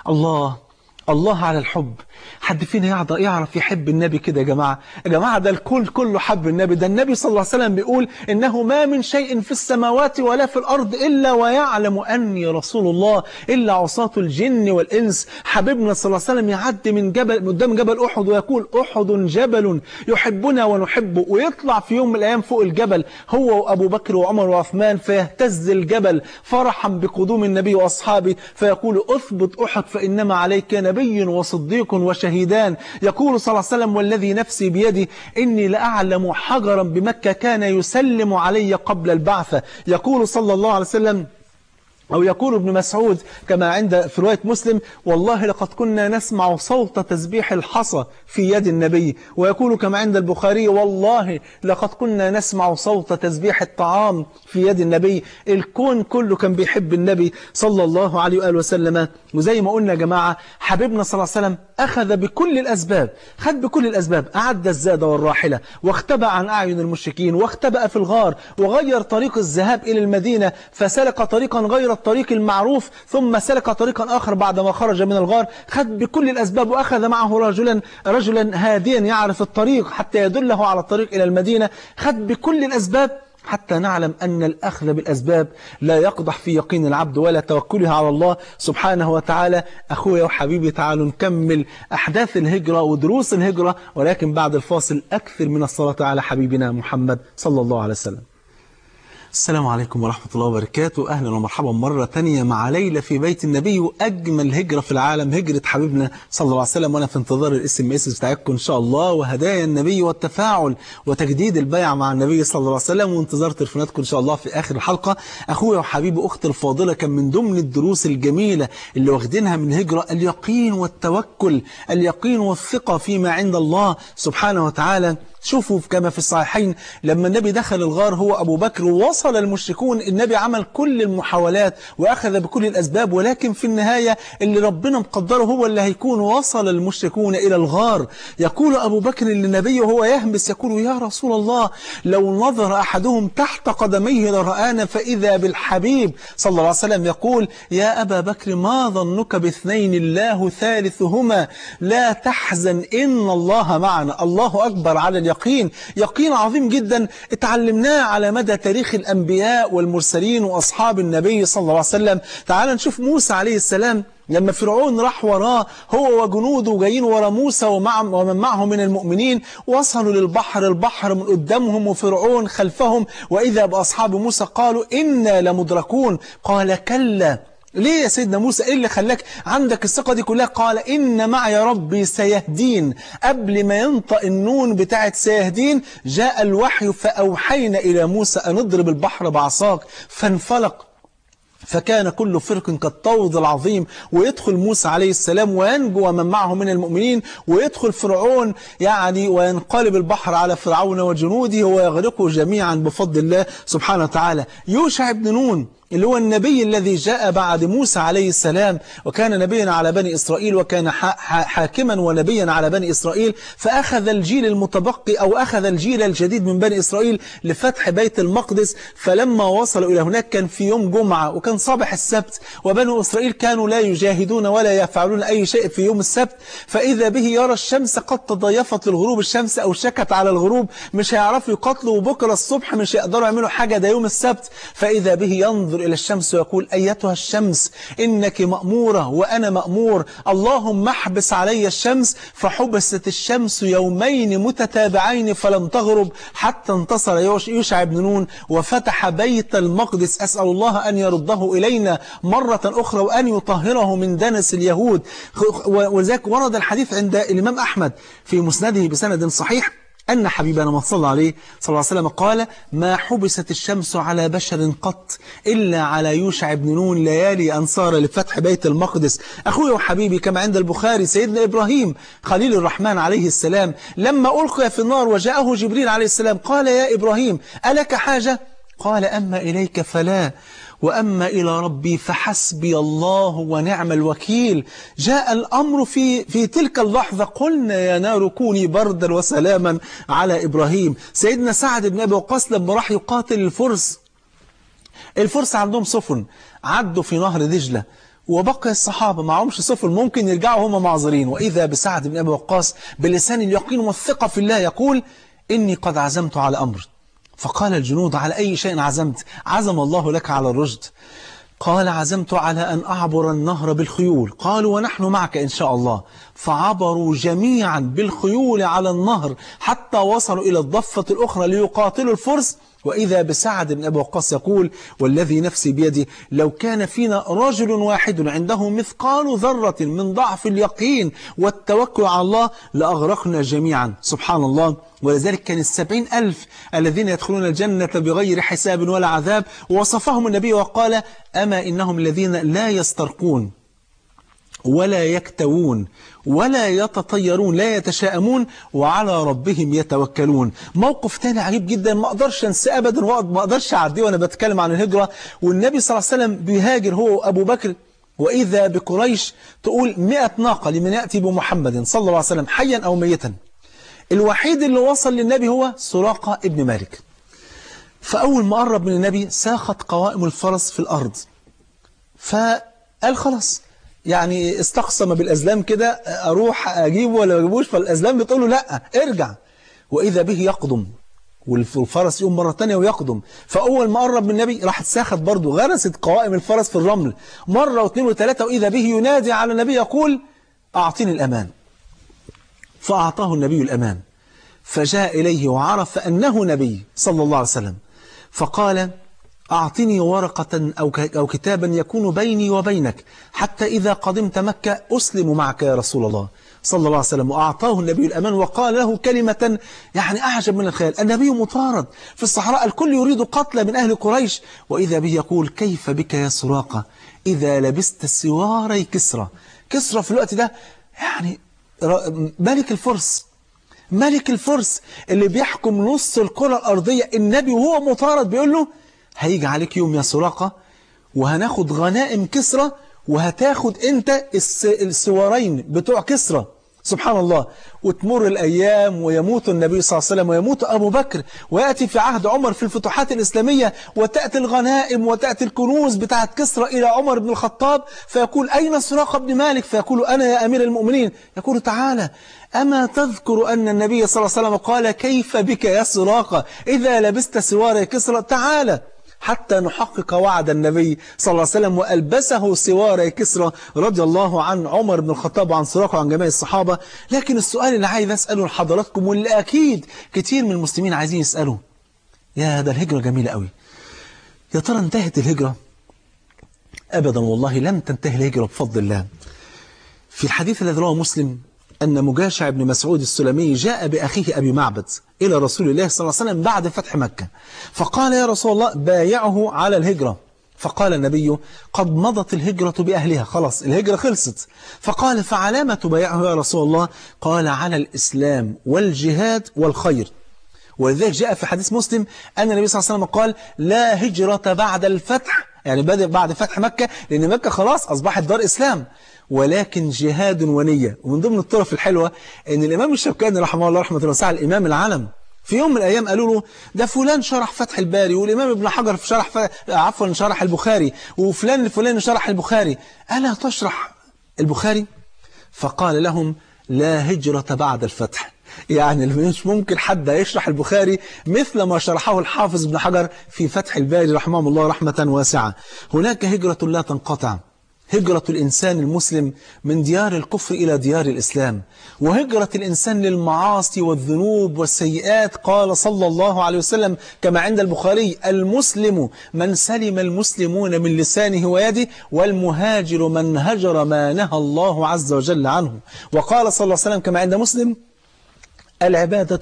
الله على الحب. حد فينا يعرف يحب النبي كده يا جماعة؟ يا جماعة ده الكل كله حب النبي. ده النبي صلى الله عليه وسلم بيقول إنه ما من شيء في السماوات ولا في الأرض إلا ويعلم أني رسول الله إلا عصاة الجن والإنس. حبيبنا صلى الله عليه وسلم يعدي من جبل قدام جبل أحد ويقول أحد جبل يحبنا ونحبه، ويطلع في يوم من الأيام فوق الجبل هو وأبو بكر وعمر وعثمان فيهتز الجبل فرحا بقدوم النبي وأصحابه، فيقول أثبت أحد فإنما عليك نبي وصديق وشهيدان. يقول صلى الله عليه وسلم والذي نفسي بيدي إني لأعلم حجرا بمكة كان يسلم علي قبل البعثة. يقول صلى الله عليه وسلم أو يقول ابن مسعود كما عند في رواية مسلم والله لقد كنا نسمع صوت تسبيح الحصى في يد النبي. ويقول كما عند البخاري والله لقد كنا نسمع صوت تسبيح الطعام في يد النبي. الكون كله كان بيحب النبي صلى الله عليه وآله وسلم. وزي ما قلنا يا جماعة حبيبنا صلى الله عليه وسلم أخذ بكل الأسباب، أعد الزاد والراحلة واختبأ عن أعين المشركين واختبأ في الغار وغير طريق الذهاب إلى المدينة فسلك طريقا غير الطريق المعروف ثم سلك طريقا آخر بعدما خرج من الغار، خد بكل الأسباب وأخذ معه رجلا هاديا يعرف الطريق حتى يدله على الطريق إلى المدينة، خد بكل الأسباب حتى نعلم أن الأخذ بالأسباب لا يقدح في يقين العبد ولا توكله على الله سبحانه وتعالى. أخويا وحبيبي تعالوا نكمل أحداث الهجرة ودروس الهجرة، ولكن بعد الفاصل أكثر من الصلاة على حبيبنا محمد صلى الله عليه وسلم. السلام عليكم ورحمة الله وبركاته. أهلا ومرحبا مرة تانية مع ليلة في بيت النبي، وأجمل هجرة في العالم هجرة حبيبنا صلى الله عليه وسلم. وأنا في انتظار الSMS بتاعتكم إن شاء الله، وهدايا النبي والتفاعل وتجديد البيع مع النبي صلى الله عليه وسلم، وانتظار تليفوناتكم إن شاء الله في آخر الحلقة. أخويا وحبيبي أختي الفاضلة، كان من ضمن الدروس الجميلة اللي واخدينها من الهجرة اليقين والتوكل، اليقين والثقة فيما عند الله سبحانه وتعالى. شوفوا كما في الصحيحين لما النبي دخل الغار هو أبو بكر ووصل المشركون، النبي عمل كل المحاولات وأخذ بكل الأسباب، ولكن في النهاية اللي ربنا مقدره هو اللي هيكون. وصل المشركون إلى الغار، يقول أبو بكر للنبي وهو يهمس يقول: يا رسول الله، لو نظر أحدهم تحت قدميه لرآنا، فإذا بالحبيب صلى الله عليه وسلم يقول: يا أبا بكر، ما ظنك باثنين الله ثالثهما، لا تحزن إن الله معنا. الله أكبر على اليقين، يقين عظيم جدا اتعلمناه على مدى تاريخ الأنبياء والمرسلين وأصحاب النبي صلى الله عليه وسلم. تعال نشوف موسى عليه السلام لما فرعون راح وراه هو وجنوده جايين ورا موسى ومن معه من المؤمنين، وصلوا للبحر، البحر من قدامهم وفرعون خلفهم، وإذا بأصحاب موسى قالوا إنا لمدركون. قال: كلا. ليه يا سيدنا موسى؟ إيه اللي خلاك عندك الثقة دي كلها؟ قال: إن معي ربي سيهدين. قبل ما ينطق النون بتاعت سيهدين جاء الوحي، فأوحينا إلى موسى أن اضرب البحر بعصاك فانفلق فكان كل فرق كالطود العظيم، ويدخل موسى عليه السلام وينجو ومن معه من المؤمنين، ويدخل فرعون وينقلب البحر على فرعون وجنوده ويغرقوا جميعا بفضل الله سبحانه وتعالى. يوشع بن نون اللي هو النبي الذي جاء بعد موسى عليه السلام، وكان نبيا على بني إسرائيل، وكان حاكما ونبيا على بني إسرائيل، فأخذ الجيل المتبقي أو أخذ الجيل الجديد من بني إسرائيل لفتح بيت المقدس. فلما وصلوا إلى هناك كان في يوم جمعة وكان صباح السبت، وبنو إسرائيل كانوا لا يجاهدون ولا يفعلون أي شيء في يوم السبت، فإذا به يرى الشمس قد تضيفت للغروب، الشمس أوشكت على الغروب، مش هيعرفوا يقاتلوا، وبكرة الصبح مش هيقدروا يعملوا حاجة، ده يوم السبت. فإذا به ينظر إلى الشمس ويقول: أيتها الشمس إنك مأمورة وأنا مأمور، اللهم احبس علي الشمس. فحبست الشمس يومين متتابعين فلم تغرب حتى انتصر يوشع بن نون وفتح بيت المقدس. أسأل الله أن يرده إلينا مرة أخرى وأن يطهره من دنس اليهود. وذلك ورد الحديث عند الإمام أحمد في مسنده بسند صحيح أن حبيبنا ما صلى عليه صلى الله عليه وسلم قال: ما حبست الشمس على بشر قط إلا على يوشع بن نون ليالي أنصار لفتح بيت المقدس. أخوي وحبيبي، كما عند البخاري سيدنا إبراهيم خليل الرحمن عليه السلام لما ألقي في النار وجاءه جبريل عليه السلام قال: يا إبراهيم ألك حاجة؟ قال: أما إليك فلا، وأما إلى ربي فحسبي الله ونعم الوكيل. جاء الأمر في تلك اللحظة، قلنا يا نار كوني بردا وسلاما على إبراهيم. سيدنا سعد بن أبي وقاص لما راح يقاتل الفرس عندهم سفن، عدوا في نهر دجلة، وبقي الصحابة معهمش سفن ممكن يرجعوا هم معذرين، وإذا بسعد بن أبي وقاص بلسان اليقين والثقة في الله يقول: إني قد عزمت على أمر. فقال الجنود: على أي شيء عزمت؟ عزم الله لك على الرشد. قال: عزمت على أن أعبر النهر بالخيول. قالوا: ونحن معك إن شاء الله. فعبروا جميعا بالخيول على النهر حتى وصلوا إلى الضفة الأخرى ليقاتلوا الفرس. وإذا بسعد بن أبي وقاص يقول: والذي نفسي بيده لو كان فينا رجل واحد عنده مثقال ذرة من ضعف اليقين والتوكل على الله لأغرقنا جميعا. سبحان الله. ولذلك كان 70,000 الذين يدخلون الجنة بغير حساب ولا عذاب، ووصفهم النبي وقال: أما إنهم الذين لا يسترقون ولا يكتوون ولا يتطيرون، لا يتشاءمون، وعلى ربهم يتوكلون. موقف تاني عجيب جدا ما أقدرش أنساه أبدا، ما أقدرش أعديه وأنا بتكلم عن الهجرة، والنبي صلى الله عليه وسلم بيهاجر هو وأبو بكر، وإذا بقريش تقول 100 ناقة لمن يأتي بمحمد صلى الله عليه وسلم حيا أو ميتا. الوحيد اللي وصل للنبي هو سراقة ابن مالك. فأول ما قرب من النبي ساخت قوائم الفرس في الأرض، فقال خلاص، يعني استقسم بالأزلام كده، أروح أجيبه ولا ما أجيبوش؟ فالأزلام بتقول له لا ارجع. وإذا به يقدم، والفرس يقوم مرة تانية ويقدم. فأول ما قرب من النبي راح اتساخت برضه، غرست قوائم الفرس في الرمل مرة واثنين وثلاثة، وإذا به ينادي على النبي يقول أعطيني الأمان. فأعطاه النبي الأمان، فجاء إليه وعرف أنه نبي صلى الله عليه وسلم، فقال أعطني ورقة أو كتابا يكون بيني وبينك حتى إذا قدمت مكة أسلم معك يا رسول الله صلى الله عليه وسلم. وأعطاه النبي الأمان، وقال له كلمة يعني أعجب من الخيال. النبي مطارد في الصحراء، الكل يريد قتل من أهل قريش، وإذا به يقول كيف بك يا سراقة إذا لبست سواري كسرى. كسرى في الوقت ده يعني ملك الفرس، ملك الفرس اللي بيحكم نص الكرة الأرضية. النبي وهو مطارد بيقول له هيجي عليك يوم يا سراقة وهناخد غنائم كسرى، وهتاخد انت السوارين بتوع كسرى. سبحان الله. وتمر الأيام ويموت النبي صلى الله عليه وسلم ويموت أبو بكر، ويأتي في عهد عمر في الفتوحات الإسلامية، وتأتي الغنائم وتأتي الكنوز بتاعت كسرى إلى عمر بن الخطاب، فيقول أين سراقة بن مالك؟ فيقول أنا يا أمير المؤمنين. يقول تعالى أما تذكر أن النبي صلى الله عليه وسلم قال كيف بك يا سراقة إذا لبست سوار كسرى؟ تعالى حتى نحقق وعد النبي صلى الله عليه وسلم. وألبسه سوار كسرى رضي الله عن عمر بن الخطاب وعن سراقة وعن جميع الصحابة. لكن السؤال اللي عايز أسأله لحضراتكم، واللي أكيد كتير من المسلمين عايزين يسألوا، يا ده الهجرة جميلة قوي، يا ترى انتهت الهجرة؟ أبدا والله لم تنتهي الهجرة بفضل الله. في الحديث الذي رواه مسلم أن مجاشع بن مسعود السلمي جاء بأخيه أبي معبد إلى رسول الله صلى الله عليه وسلم بعد فتح مكة، فقال يا رسول الله بايعه على الهجرة. فقال النبي قد مضت الهجرة بأهلها، خلاص الهجرة خلصت. فقال فعلى ما تبايعه يا رسول الله؟ قال على الإسلام والجهاد والخير. ولذلك جاء في حديث مسلم أن النبي صلى الله عليه وسلم قال لا هجرة بعد الفتح، يعني بعد فتح مكة، لأن مكة خلاص أصبحت دار إسلام، ولكن جهاد ونية. ومن ضمن الطرف الحلوة أن الإمام الشوكاني رحمه الله رحمة واسعة، الإمام العالم، في يوم من الأيام قالوا له ده فلان شرح فتح الباري، والإمام ابن حجر شرح البخاري، وفلان الفلاني شرح البخاري، ألا تشرح البخاري؟ فقال لهم لا هجرة بعد الفتح، يعني مش ممكن حد يشرح البخاري مثل ما شرحه الحافظ ابن حجر في فتح الباري رحمه الله رحمة واسعة. هناك هجرة لا تنقطع، هجرة الإنسان المسلم من ديار الكفر إلى ديار الإسلام، وهجرة الإنسان للمعاصي والذنوب والسيئات. قال صلى الله عليه وسلم كما عند البخاري المسلم من سلم المسلمون من لسانه ويده، والمهاجر من هجر ما نهى الله عز وجل عنه. وقال صلى الله عليه وسلم كما عند مسلم العبادة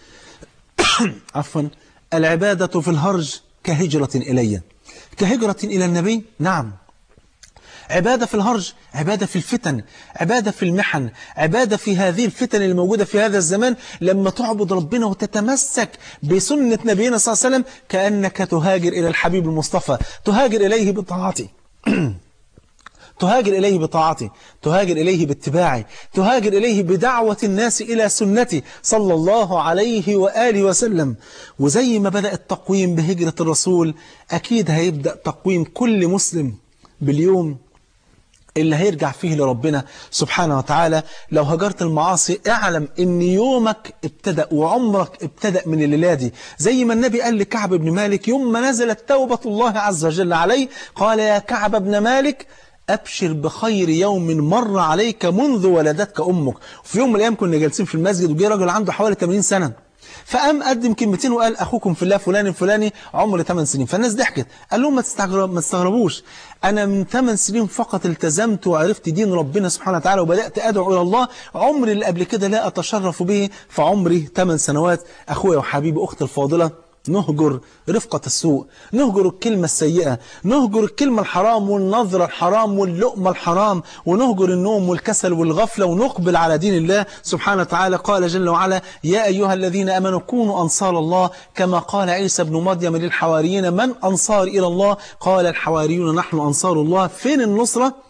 العبادة في الهرج كهجرة إلي، كهجرة إلى النبي. نعم، عبادة في الهرج، عبادة في الفتن، عبادة في المحن، عبادة في هذه الفتن الموجودة في هذا الزمان. لما تعبد ربنا وتتمسك بسنة نبينا صلى الله عليه وسلم كأنك تهاجر إلى الحبيب المصطفى، تهاجر إليه بطاعته تهاجر إليه بطاعته، تهاجر إليه باتباعه، تهاجر إليه بدعوة الناس إلى سنته صلى الله عليه وآله وسلم. وزي ما بدأ التقويم بهجرة الرسول، أكيد هيبدأ تقويم كل مسلم باليوم اللي هيرجع فيه لربنا سبحانه وتعالى. لو هجرت المعاصي اعلم ان يومك ابتدأ وعمرك ابتدأ من الليلة دي. زي ما النبي قال لكعب بن مالك يوم ما نزلت توبة الله عز وجل عليه، قال يا كعب بن مالك أبشر بخير يوم مر عليك منذ ولدتك أمك. في يوم من الأيام كنا جالسين في المسجد، وجي راجل عنده حوالي 80 سنة، فقام قدم كلمتين وقال أخوكم في الله فلان الفلاني عمر 8 سنين. فالناس ضحكت، قال لهم ما تستغربوش، أنا من 8 سنين فقط التزمت وعرفت دين ربنا سبحانه وتعالى وبدأت أدعو إلى الله، عمري اللي قبل كده لا أتشرف به، فعمري 8 سنوات. أخويا وحبيبي أختي الفاضلة، نهجر رفقة السوء، نهجر الكلمة السيئة، نهجر الكلمة الحرام والنظرة الحرام واللقمة الحرام، ونهجر النوم والكسل والغفلة، ونقبل على دين الله سبحانه وتعالى. قال جل وعلا يا أيها الذين آمنوا كونوا أنصار الله كما قال عيسى بن مريم للحواريين من أنصار إلى الله؟ قال الحواريون نحن أنصار الله. فين النصرة؟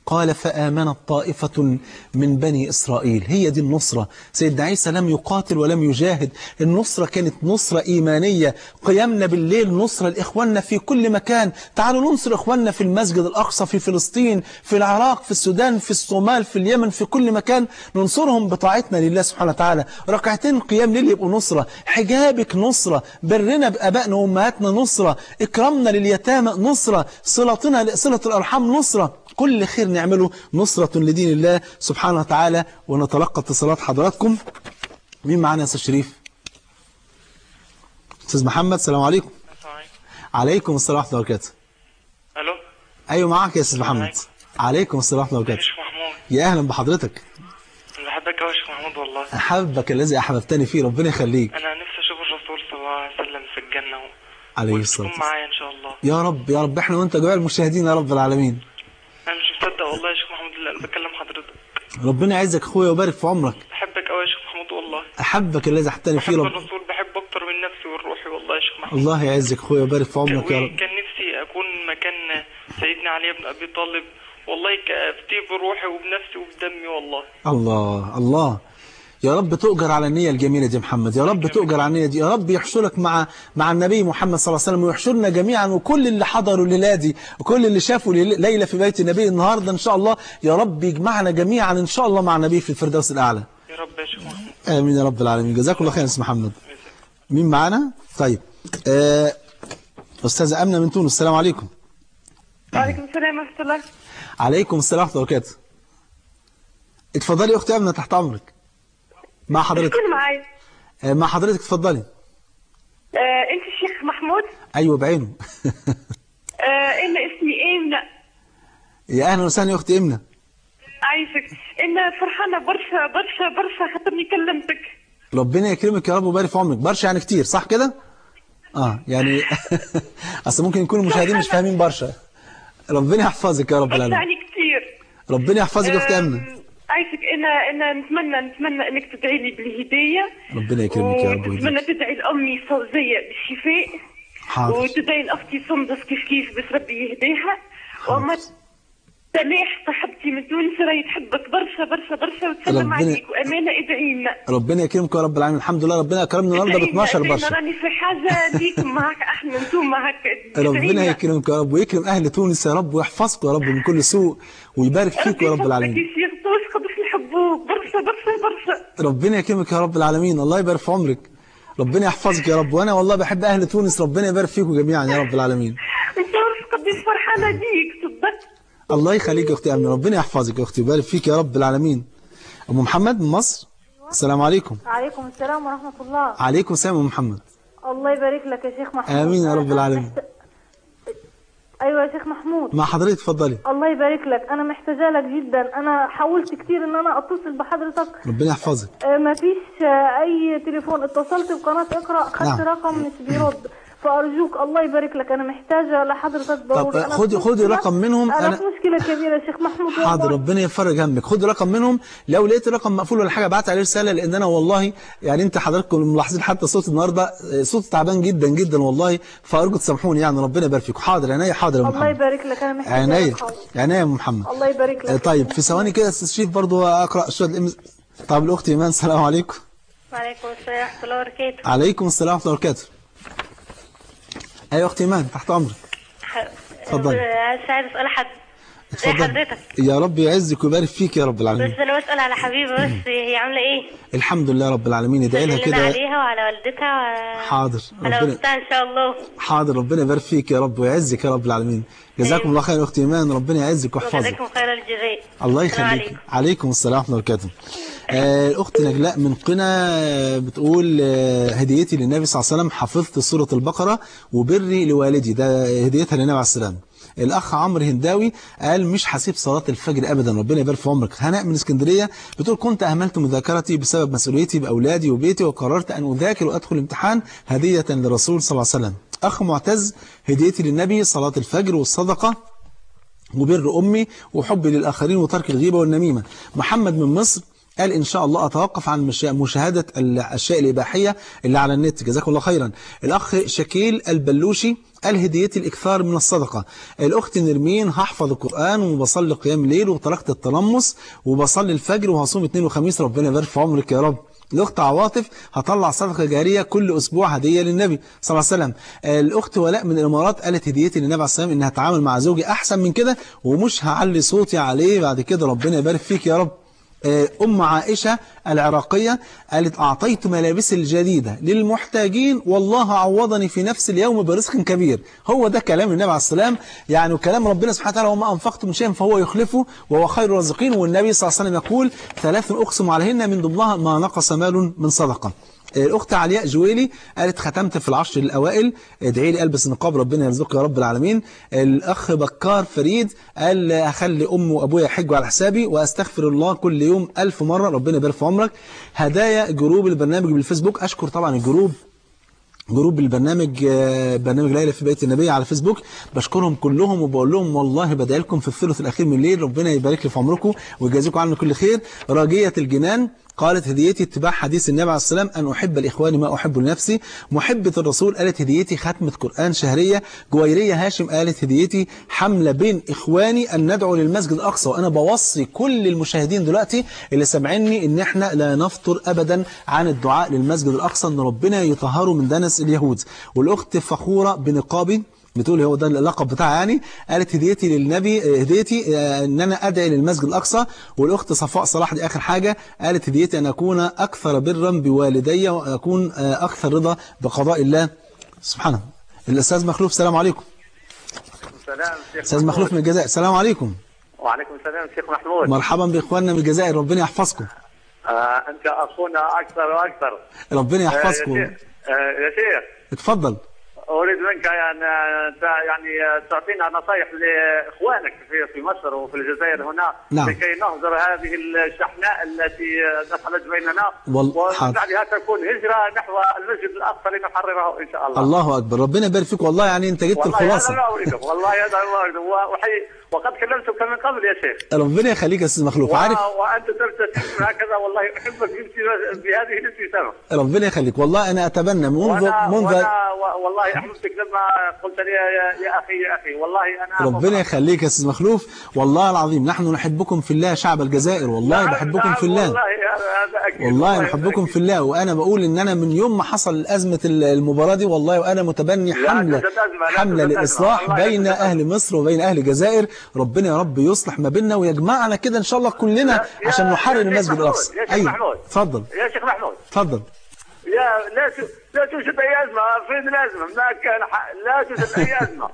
قال فآمنت طائفة من بني إسرائيل. هي دي النصرة. سيدنا عيسى لم يقاتل ولم يجاهد، النصرة كانت نصرة إيمانية. قيامنا بالليل نصرة لإخواننا في كل مكان. تعالوا ننصر إخواننا في المسجد الأقصى، في فلسطين، في العراق، في السودان، في الصومال، في اليمن، في كل مكان ننصرهم بطاعتنا لله سبحانه وتعالى. ركعتين قيام ليل يبقوا نصرة، حجابك نصرة، برنا بآبائنا وأمهاتنا نصرة، إكرامنا لليتامى نصرة، صلة الأرحام نصرة. كل خير نعمله نصرة لدين الله سبحانه وتعالى. ونتلقى اتصالات حضراتكم. مين معانا يا أستاذ شريف؟ أستاذ محمد، السلام عليكم. عليكم السلام ورحمة الله وبركاته. الو. ايوه معاك يا استاذ محمد. عليكم السلام ورحمة الله وبركاته. شيخ محمود. يا اهلا بحضرتك. انا بحبك قوي يا شيخ محمود والله. احبك الذي احببتني فيه، ربنا يخليك. انا نفسي اشوف الرسول صلى الله عليه وسلم في الجنة عليه الصلاة والسلام معايا ان شاء الله. يا رب يا رب، احنا وانت جميع المشاهدين يا رب العالمين. انا مش مصدق والله يا شيخ محمود اللي انا بكلم حضرتك. ربنا يعزك اخويا ويبارك في عمرك. بحبك قوي يا شيخ محمود والله. احبك الذي احببتني فيه بحب رب. الرسول، بحبه اكتر من نفسي وروحي والله يا شيخ محمود. الله يعزك اخويا ويبارك في عمرك يا رب. كان نفسي اكون مكان سيدنا علي بن ابي طالب والله، كأفتي بروحي وبنفسي وبدمي والله. الله الله، يا رب تؤجر على النية الجميلة دي محمد، يا رب تؤجر على النية دي، يا رب يحشرك مع النبي محمد صلى الله عليه وسلم، ويحشرنا جميعا وكل اللي حضروا الليلة دي وكل اللي شافوا ليلة في بيت النبي النهاردة إن شاء الله، يا رب يجمعنا جميعا إن شاء الله مع النبي في الفردوس الأعلى. يا رب يا شيخ محمد. آمين يا رب العالمين. جزاكم الله خير يا أستاذ محمد. مين معانا؟ طيب أستاذة أمنة من تونس، السلام عليكم. وعليكم السلام ورحمة الله. عليكم السلام ورحمة الله وبركاته. اتفضلي يا أختي أمنة، تحت أمرك. مع حضرتك. شكون معايا؟ مع حضرتك، اتفضلي. أنت الشيخ محمود؟ أيوة بعينه. أنا اسمي إمنة. يا أهلا وسهلا يا أختي إمنة. عايشك. أنا فرحانة برشا برشا برشا خاطرني كلمتك. ربنا يكرمك يا رب ويبارك في عمرك. برشا يعني كتير صح كده؟ يعني أصل ممكن يكونوا المشاهدين مش فاهمين برشا. ربنا يحفظك يا رب العالمين. يعني كتير. ربنا يحفظك يا أختي أمنة. عايشك. أنا نتمنى إنك تدعي لي بالهداية. ربنا يكرمك يا رب. ونتمنى تدعي لأمي فوزية بالشفاء. حاضر. وتدعي لأختي سندس كيف باش ربي يهديها. وما سماح صاحبتي من تونس راهي تحبك برشا برشا برشا وتسلم عليك، وأمانة ادعي لنا. ربنا يكرمك يا رب العالمين. الحمد لله ربنا أكرمنا النهارده ب 12 برشا. راني في حاجة ليكم معك احنا انتم هكا. ربنا يكرمك يا رب ويكرم أهل تونس يا رب ويحفظكم يا رب من كل سوء ويبارك فيكم يا رب العالمين. نحبوك برشا برشا برشا. ربنا يكرمك يا رب العالمين. الله يبارك في عمرك. ربنا يحفظك يا رب. وأنا والله بحب أهل تونس. ربنا يبارك فيكم جميعا يا رب العالمين. انت عارف قديش فرحانة بيك صدقت. الله يخليك يا أختي أمنة. ربنا يحفظك يا أختي ويبارك فيك يا رب العالمين. أم محمد من مصر، السلام عليكم. عليكم السلام ورحمة الله. عليكم السلام أم محمد. الله يبارك لك يا شيخ محمود. آمين يا رب العالمين. أيوة يا شيخ محمود. مع حضرتك اتفضلي. الله يبارك لك. أنا محتاجة لك جدا. أنا حاولت كتير إن أنا أتصل بحضرتك. ربنا يحفظك. ما فيش أي تليفون. اتصلت بقناة اقرأ خدت رقم مش بيرد. فأرجوك الله يبارك لك أنا محتاجة لحضرتك ضروري. طب خدي رقم منهم. أنا في مشكلة كبيرة يا شيخ محمود. حاضر ربنا يفرج همك. خدي رقم منهم، لو لقيت الرقم مقفول ولا حاجة ابعت عليه رسالة، لأن أنا والله يعني أنت حضراتكم ملاحظين حتى صوت النهاردة صوت تعبان جدا جدا والله، فأرجو تسامحوني يعني. ربنا يبارك فيكم. حاضر عينيا. حاضر يا محمد. الله يبارك لك أنا محتاجة. عينيا يا محمد. الله يبارك لك. طيب في ثواني كده استاذ شريف برضه أقرأ شوية طب الأخت إيمان، السلام عليكم. وعليكم السلام ورحمة الله وبركاته. عليكم السلام ورحمة الله وبركاته. ايوه اختي ايمان تحت امرك. اتفضلي. عايز اسال حد. ازي حضرتك؟ يا رب يعزك ويبارك فيك يا رب العالمين. بس انا بسال على حبيبه بس هي عامله ايه؟ الحمد لله رب العالمين. ادعي لها كده. عليها وعلى والدتها. حاضر. على اختها ان شاء الله. حاضر. ربنا يبارك فيك يا رب ويعزك يا رب العالمين. جزاكم الله خير يا اختي ايمان. ربنا يعزك ويحفظك. جزاكم خير الجزاء. الله يخليك. عليكم السلام ورحمه الله وبركاته. الأخت نجلاء من قنا بتقول هديتي للنبي صلى الله عليه وسلم حفظت سورة البقرة وبري لوالدي. ده هديتها للنبي عليه السلام. الأخ عمرو هنداوي قال مش هسيب صلاة الفجر أبدا. ربنا يبارك في عمرك. هناء من اسكندرية بتقول كنت أهملت مذاكرتي بسبب مسؤوليتي بأولادي وبيتي وقررت أن أذاكر وأدخل الامتحان هدية للرسول صلى الله عليه وسلم. أخ معتز هديتي للنبي صلاة الفجر والصدقة وبر أمي وحبي للآخرين وترك الغيبة والنميمة. محمد من مصر قال إن شاء الله أتوقف عن مشاهدة الأشياء الإباحية اللي على النت. جزاكم الله خيرا. الأخ شكيل البلوشي قال هديتي الإكثار من الصدقة. الأخت نرمين هحفظ القرآن وبصلي قيام الليل وتركت التنمس وبصلي الفجر وهصوم اثنين وخميس، ربنا يبارك في عمرك يا رب. الأخت عواطف هطلع صدقة جارية كل أسبوع هدية للنبي صلى الله عليه وسلم. الأخت ولاء من الإمارات قالت هديتي للنبي عليه الصلاة والسلام إنها هتعامل مع زوجي أحسن من كده ومش هعلي صوتي عليه بعد كده، ربنا يبارك فيك يا رب. أم عائشة العراقية قالت أعطيت ملابسي الجديدة للمحتاجين والله عوضني في نفس اليوم برزق كبير. هو ده كلام النبي عليه السلام يعني، وكلام ربنا سبحانه وتعالى وما أنفقتم من شيء فهو يخلفه وهو خير الرازقين. والنبي صلى الله عليه وسلم يقول 3 أقسم عليهن من ضمنها ما نقص مال من صدقة. الأخت علياء جويلي قالت ختمت في العشر الأوائل، ادعي لي ألبس النقاب ربنا يرزقك يا رب العالمين. الأخ بكار فريد قال هخلي أمي وأبويا يحجوا على حسابي وأستغفر الله كل يوم 1000 مرة، ربنا يبارك في عمرك. هدايا جروب البرنامج بالفيسبوك، أشكر طبعا جروب البرنامج برنامج ليلة في بيت النبي على فيسبوك، بشكرهم كلهم وبقول لهم والله بدعي لكم في الثلث الأخير من الليل، ربنا يبارك لي في عمركم ويجازيكم عنا كل خير. راجية الجنان قالت هديتي اتباع حديث النبي عليه السلام أن أحب الإخوان ما أحب لنفسي. محبة الرسول قالت هديتي ختمة قرآن شهرية. جويرية هاشم قالت هديتي حملة بين إخواني أن ندعو للمسجد الأقصى. وأنا بوصي كل المشاهدين دلوقتي اللي سمعني إن إحنا لا نفطر أبدا عن الدعاء للمسجد الأقصى أن ربنا يطهره من دنس اليهود. والأخت فخورة بنقابي بتقول هو ده اللقب بتاعها يعني، قالت هديتي للنبي هديتي ان انا ادعي للمسجد الاقصى. والاخت صفاء صلاح دي اخر حاجه قالت هديتي ان اكون اكثر برا بوالدي واكون اكثر رضا بقضاء الله سبحانه. الاستاذ مخلوف السلام عليكم. السلام استاذ مخلوف من الجزائر. السلام عليكم. وعليكم السلام شيخ محمود. مرحبا باخواننا من الجزائر، ربنا يحفظكم. انت اخونا اكثر واكثر، ربنا يحفظكم. يا شيخ اتفضل. أريد منك يعني تعطينا نصائح لإخوانك في مصر وفي الجزائر هنا. نعم. لكي نهزر هذه الشحناء التي دخلت بيننا وبعدها تكون هجرة نحو المسجد الأقصى لنحرره إن شاء الله. الله أكبر، ربنا يبارك فيك والله يعني أنت جبت الخلاصة. والله هذا ما أريده، والله هذا ما أريده، وقد كلمتك من قبل يا شيخ. ربنا يخليك يا أستاذ مخلوف. عارف وأنت تبتسم هكذا والله أحبك بهذه الابتسامة. ربنا يخليك والله أنا أتبنى منذ والله أحببتك لما قلت لي يا أخي والله أنا ربنا يخليك يا أستاذ مخلوف والله العظيم نحن نحبكم في الله شعب الجزائر، والله بحبكم في الله والله نحبكم في الله. وأنا بقول إن أنا من يوم ما حصل أزمة المباراة دي والله وأنا متبني حملة للإصلاح بين أهل مصر وبين أهل الجزائر. ربنا يا رب يصلح ما بيننا ويجمعنا كده إن شاء الله كلنا عشان نحرر المسجد الأقصى. أيوة تفضل يا شيخ محمود. تفضل. لا توجد أي أزمة، فين الأزمة؟ ما كان لا توجد أي أزمة.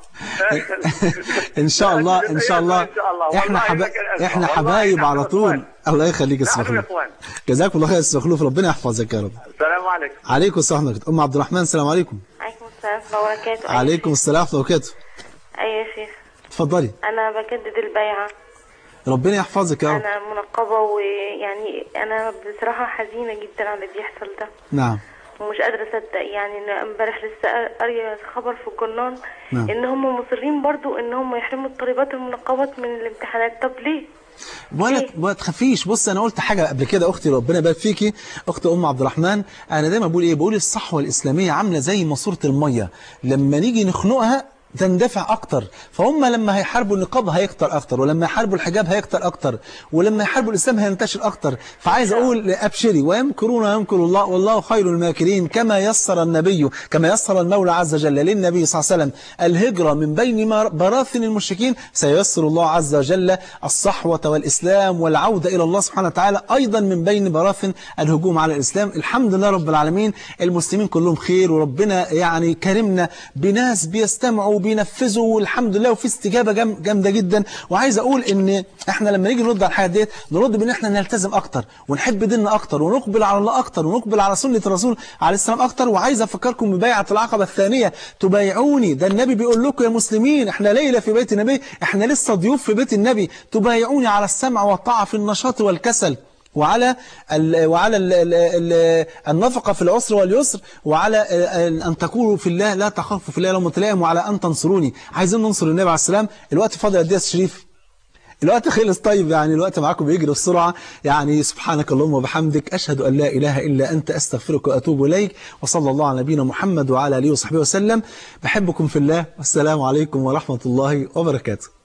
إن شاء الله إن شاء الله إحنا حبايب على طول. الله يخليك يا أستاذ مخلوف. جزاك الله خير يا أستاذ مخلوف، ربنا يحفظك يا رب. السلام عليكم. عليكم السلام ورحمة الله. أم عبد الرحمن السلام عليكم. عليكم السلام ورحمة الله وبركاته. عليكم السلام ورحمة الله وبركاته. أيوة يا شيخ. اتفضلي. أنا بجدد البيعة. ربنا يحفظك يا رب. أنا منقبة ويعني أنا بصراحة حزينة جدا على اللي بيحصل ده. نعم. ومش قادرة أصدق يعني إن امبارح لسه قارية خبر في الجرنان. نعم. إن هم مصرين برضو إن هم يحرموا الطالبات المنقبات من الامتحانات. طب ليه؟ ولا تخافيش. بص انا قلت حاجه قبل كده اختي ربنا يبارك فيكي اخت ام عبد الرحمن، انا دايما بقول ايه، بقول الصحوه الاسلاميه عامله زي ماسوره الميه، لما نيجي نخنقها تندفع اكتر. فهم لما هيحاربوا النقاب هيكتر اكتر، ولما يحاربوا الحجاب هيكتر اكتر، ولما يحاربوا الاسلام هينتشر اكتر. فعايز اقول ابشري ويمكرون ويمكر الله والله خير الماكرين. كما يسر المولى عز وجل للنبي صلى الله عليه وسلم الهجرة من بين براثن المشركين، سييسر الله عز وجل الصحوة والإسلام والعودة إلى الله سبحانه وتعالى أيضا من بين براثن الهجوم على الإسلام. الحمد لله رب العالمين، المسلمين كلهم خير، وربنا يعني كرمنا بناس بيستمعوا وبينفذوا والحمد لله، وفي استجابة جامدة جدا. وعايز أقول إن إحنا لما نيجي نرد على الحياة ديت نرد بإن إحنا نلتزم أكتر ونحب ديننا أكتر ونقبل على الله أكتر ونقبل على سنة الرسول عليه السلام أكتر. وعايز أفكركم ببيعة العقبة الثانية، تبايعوني. ده النبي بيقول لكم يا مسلمين، إحنا ليلة في بيت النبي، إحنا لسه ضيوف في بيت النبي، تبايعوني على السمع والطاعة في النشاط والكسل، وعلى النفقة في العسر واليسر، وعلى أن تكونوا في الله لا تخافوا في الله لومة لائم، وعلى أن تنصروني. عايزين ننصر النبي عليه السلام. الوقت فاضل قد ايه يا شريف؟ الوقت خلص. طيب يعني الوقت معاكم بيجري بسرعة. يعني سبحانك اللهم وبحمدك، أشهد أن لا إله إلا أنت، أستغفرك وأتوب إليك، وصلى الله على نبينا محمد وعلى آله وصحبه وسلم. بحبكم في الله، والسلام عليكم ورحمة الله وبركاته.